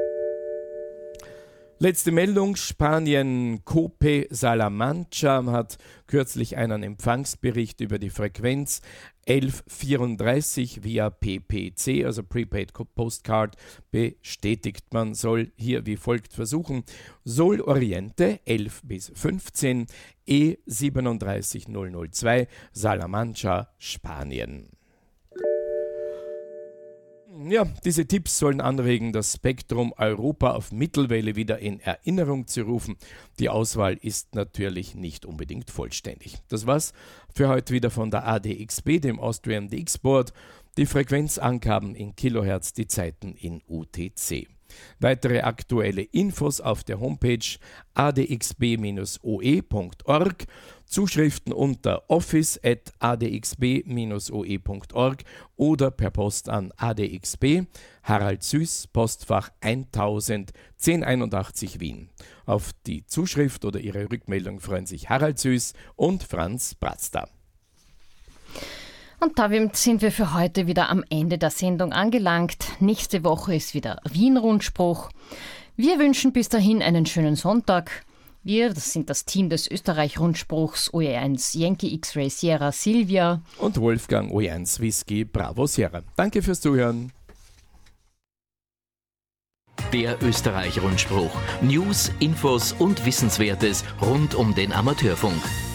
[SPEAKER 2] Letzte Meldung: Spanien. Cope Salamanca hat kürzlich einen Empfangsbericht über die Frequenz elf vierunddreißig via P P C, also Prepaid Postcard, bestätigt. Man soll hier wie folgt versuchen: Sol Oriente elf bis fünfzehn, E siebenunddreißig null null zwei, Salamanca, Spanien. Ja, diese Tipps sollen anregen, das Spektrum Europa auf Mittelwelle wieder in Erinnerung zu rufen. Die Auswahl ist natürlich nicht unbedingt vollständig. Das war's für heute wieder von der A D X B, dem Austrian D X Board. Die Frequenzangaben in Kilohertz, die Zeiten in U T C. Weitere aktuelle Infos auf der Homepage a d x b dash o e punkt org, Zuschriften unter office at a d x b dash o e punkt org oder per Post an A D X B, Harald Süß, Postfach tausend, zehn einundachtzig Wien. Auf die Zuschrift oder Ihre Rückmeldung freuen sich Harald Süß und Franz Bratzda.
[SPEAKER 3] Und damit sind wir für heute wieder am Ende der Sendung angelangt. Nächste Woche ist wieder Wien-Rundspruch. Wir wünschen bis dahin einen schönen Sonntag. Wir, das sind das Team des Österreich-Rundspruchs O E eins Yankee X-Ray Sierra Silvia
[SPEAKER 2] und Wolfgang O E eins Whisky Bravo Sierra. Danke fürs Zuhören.
[SPEAKER 1] Der Österreich-Rundspruch. News, Infos und Wissenswertes rund um den Amateurfunk.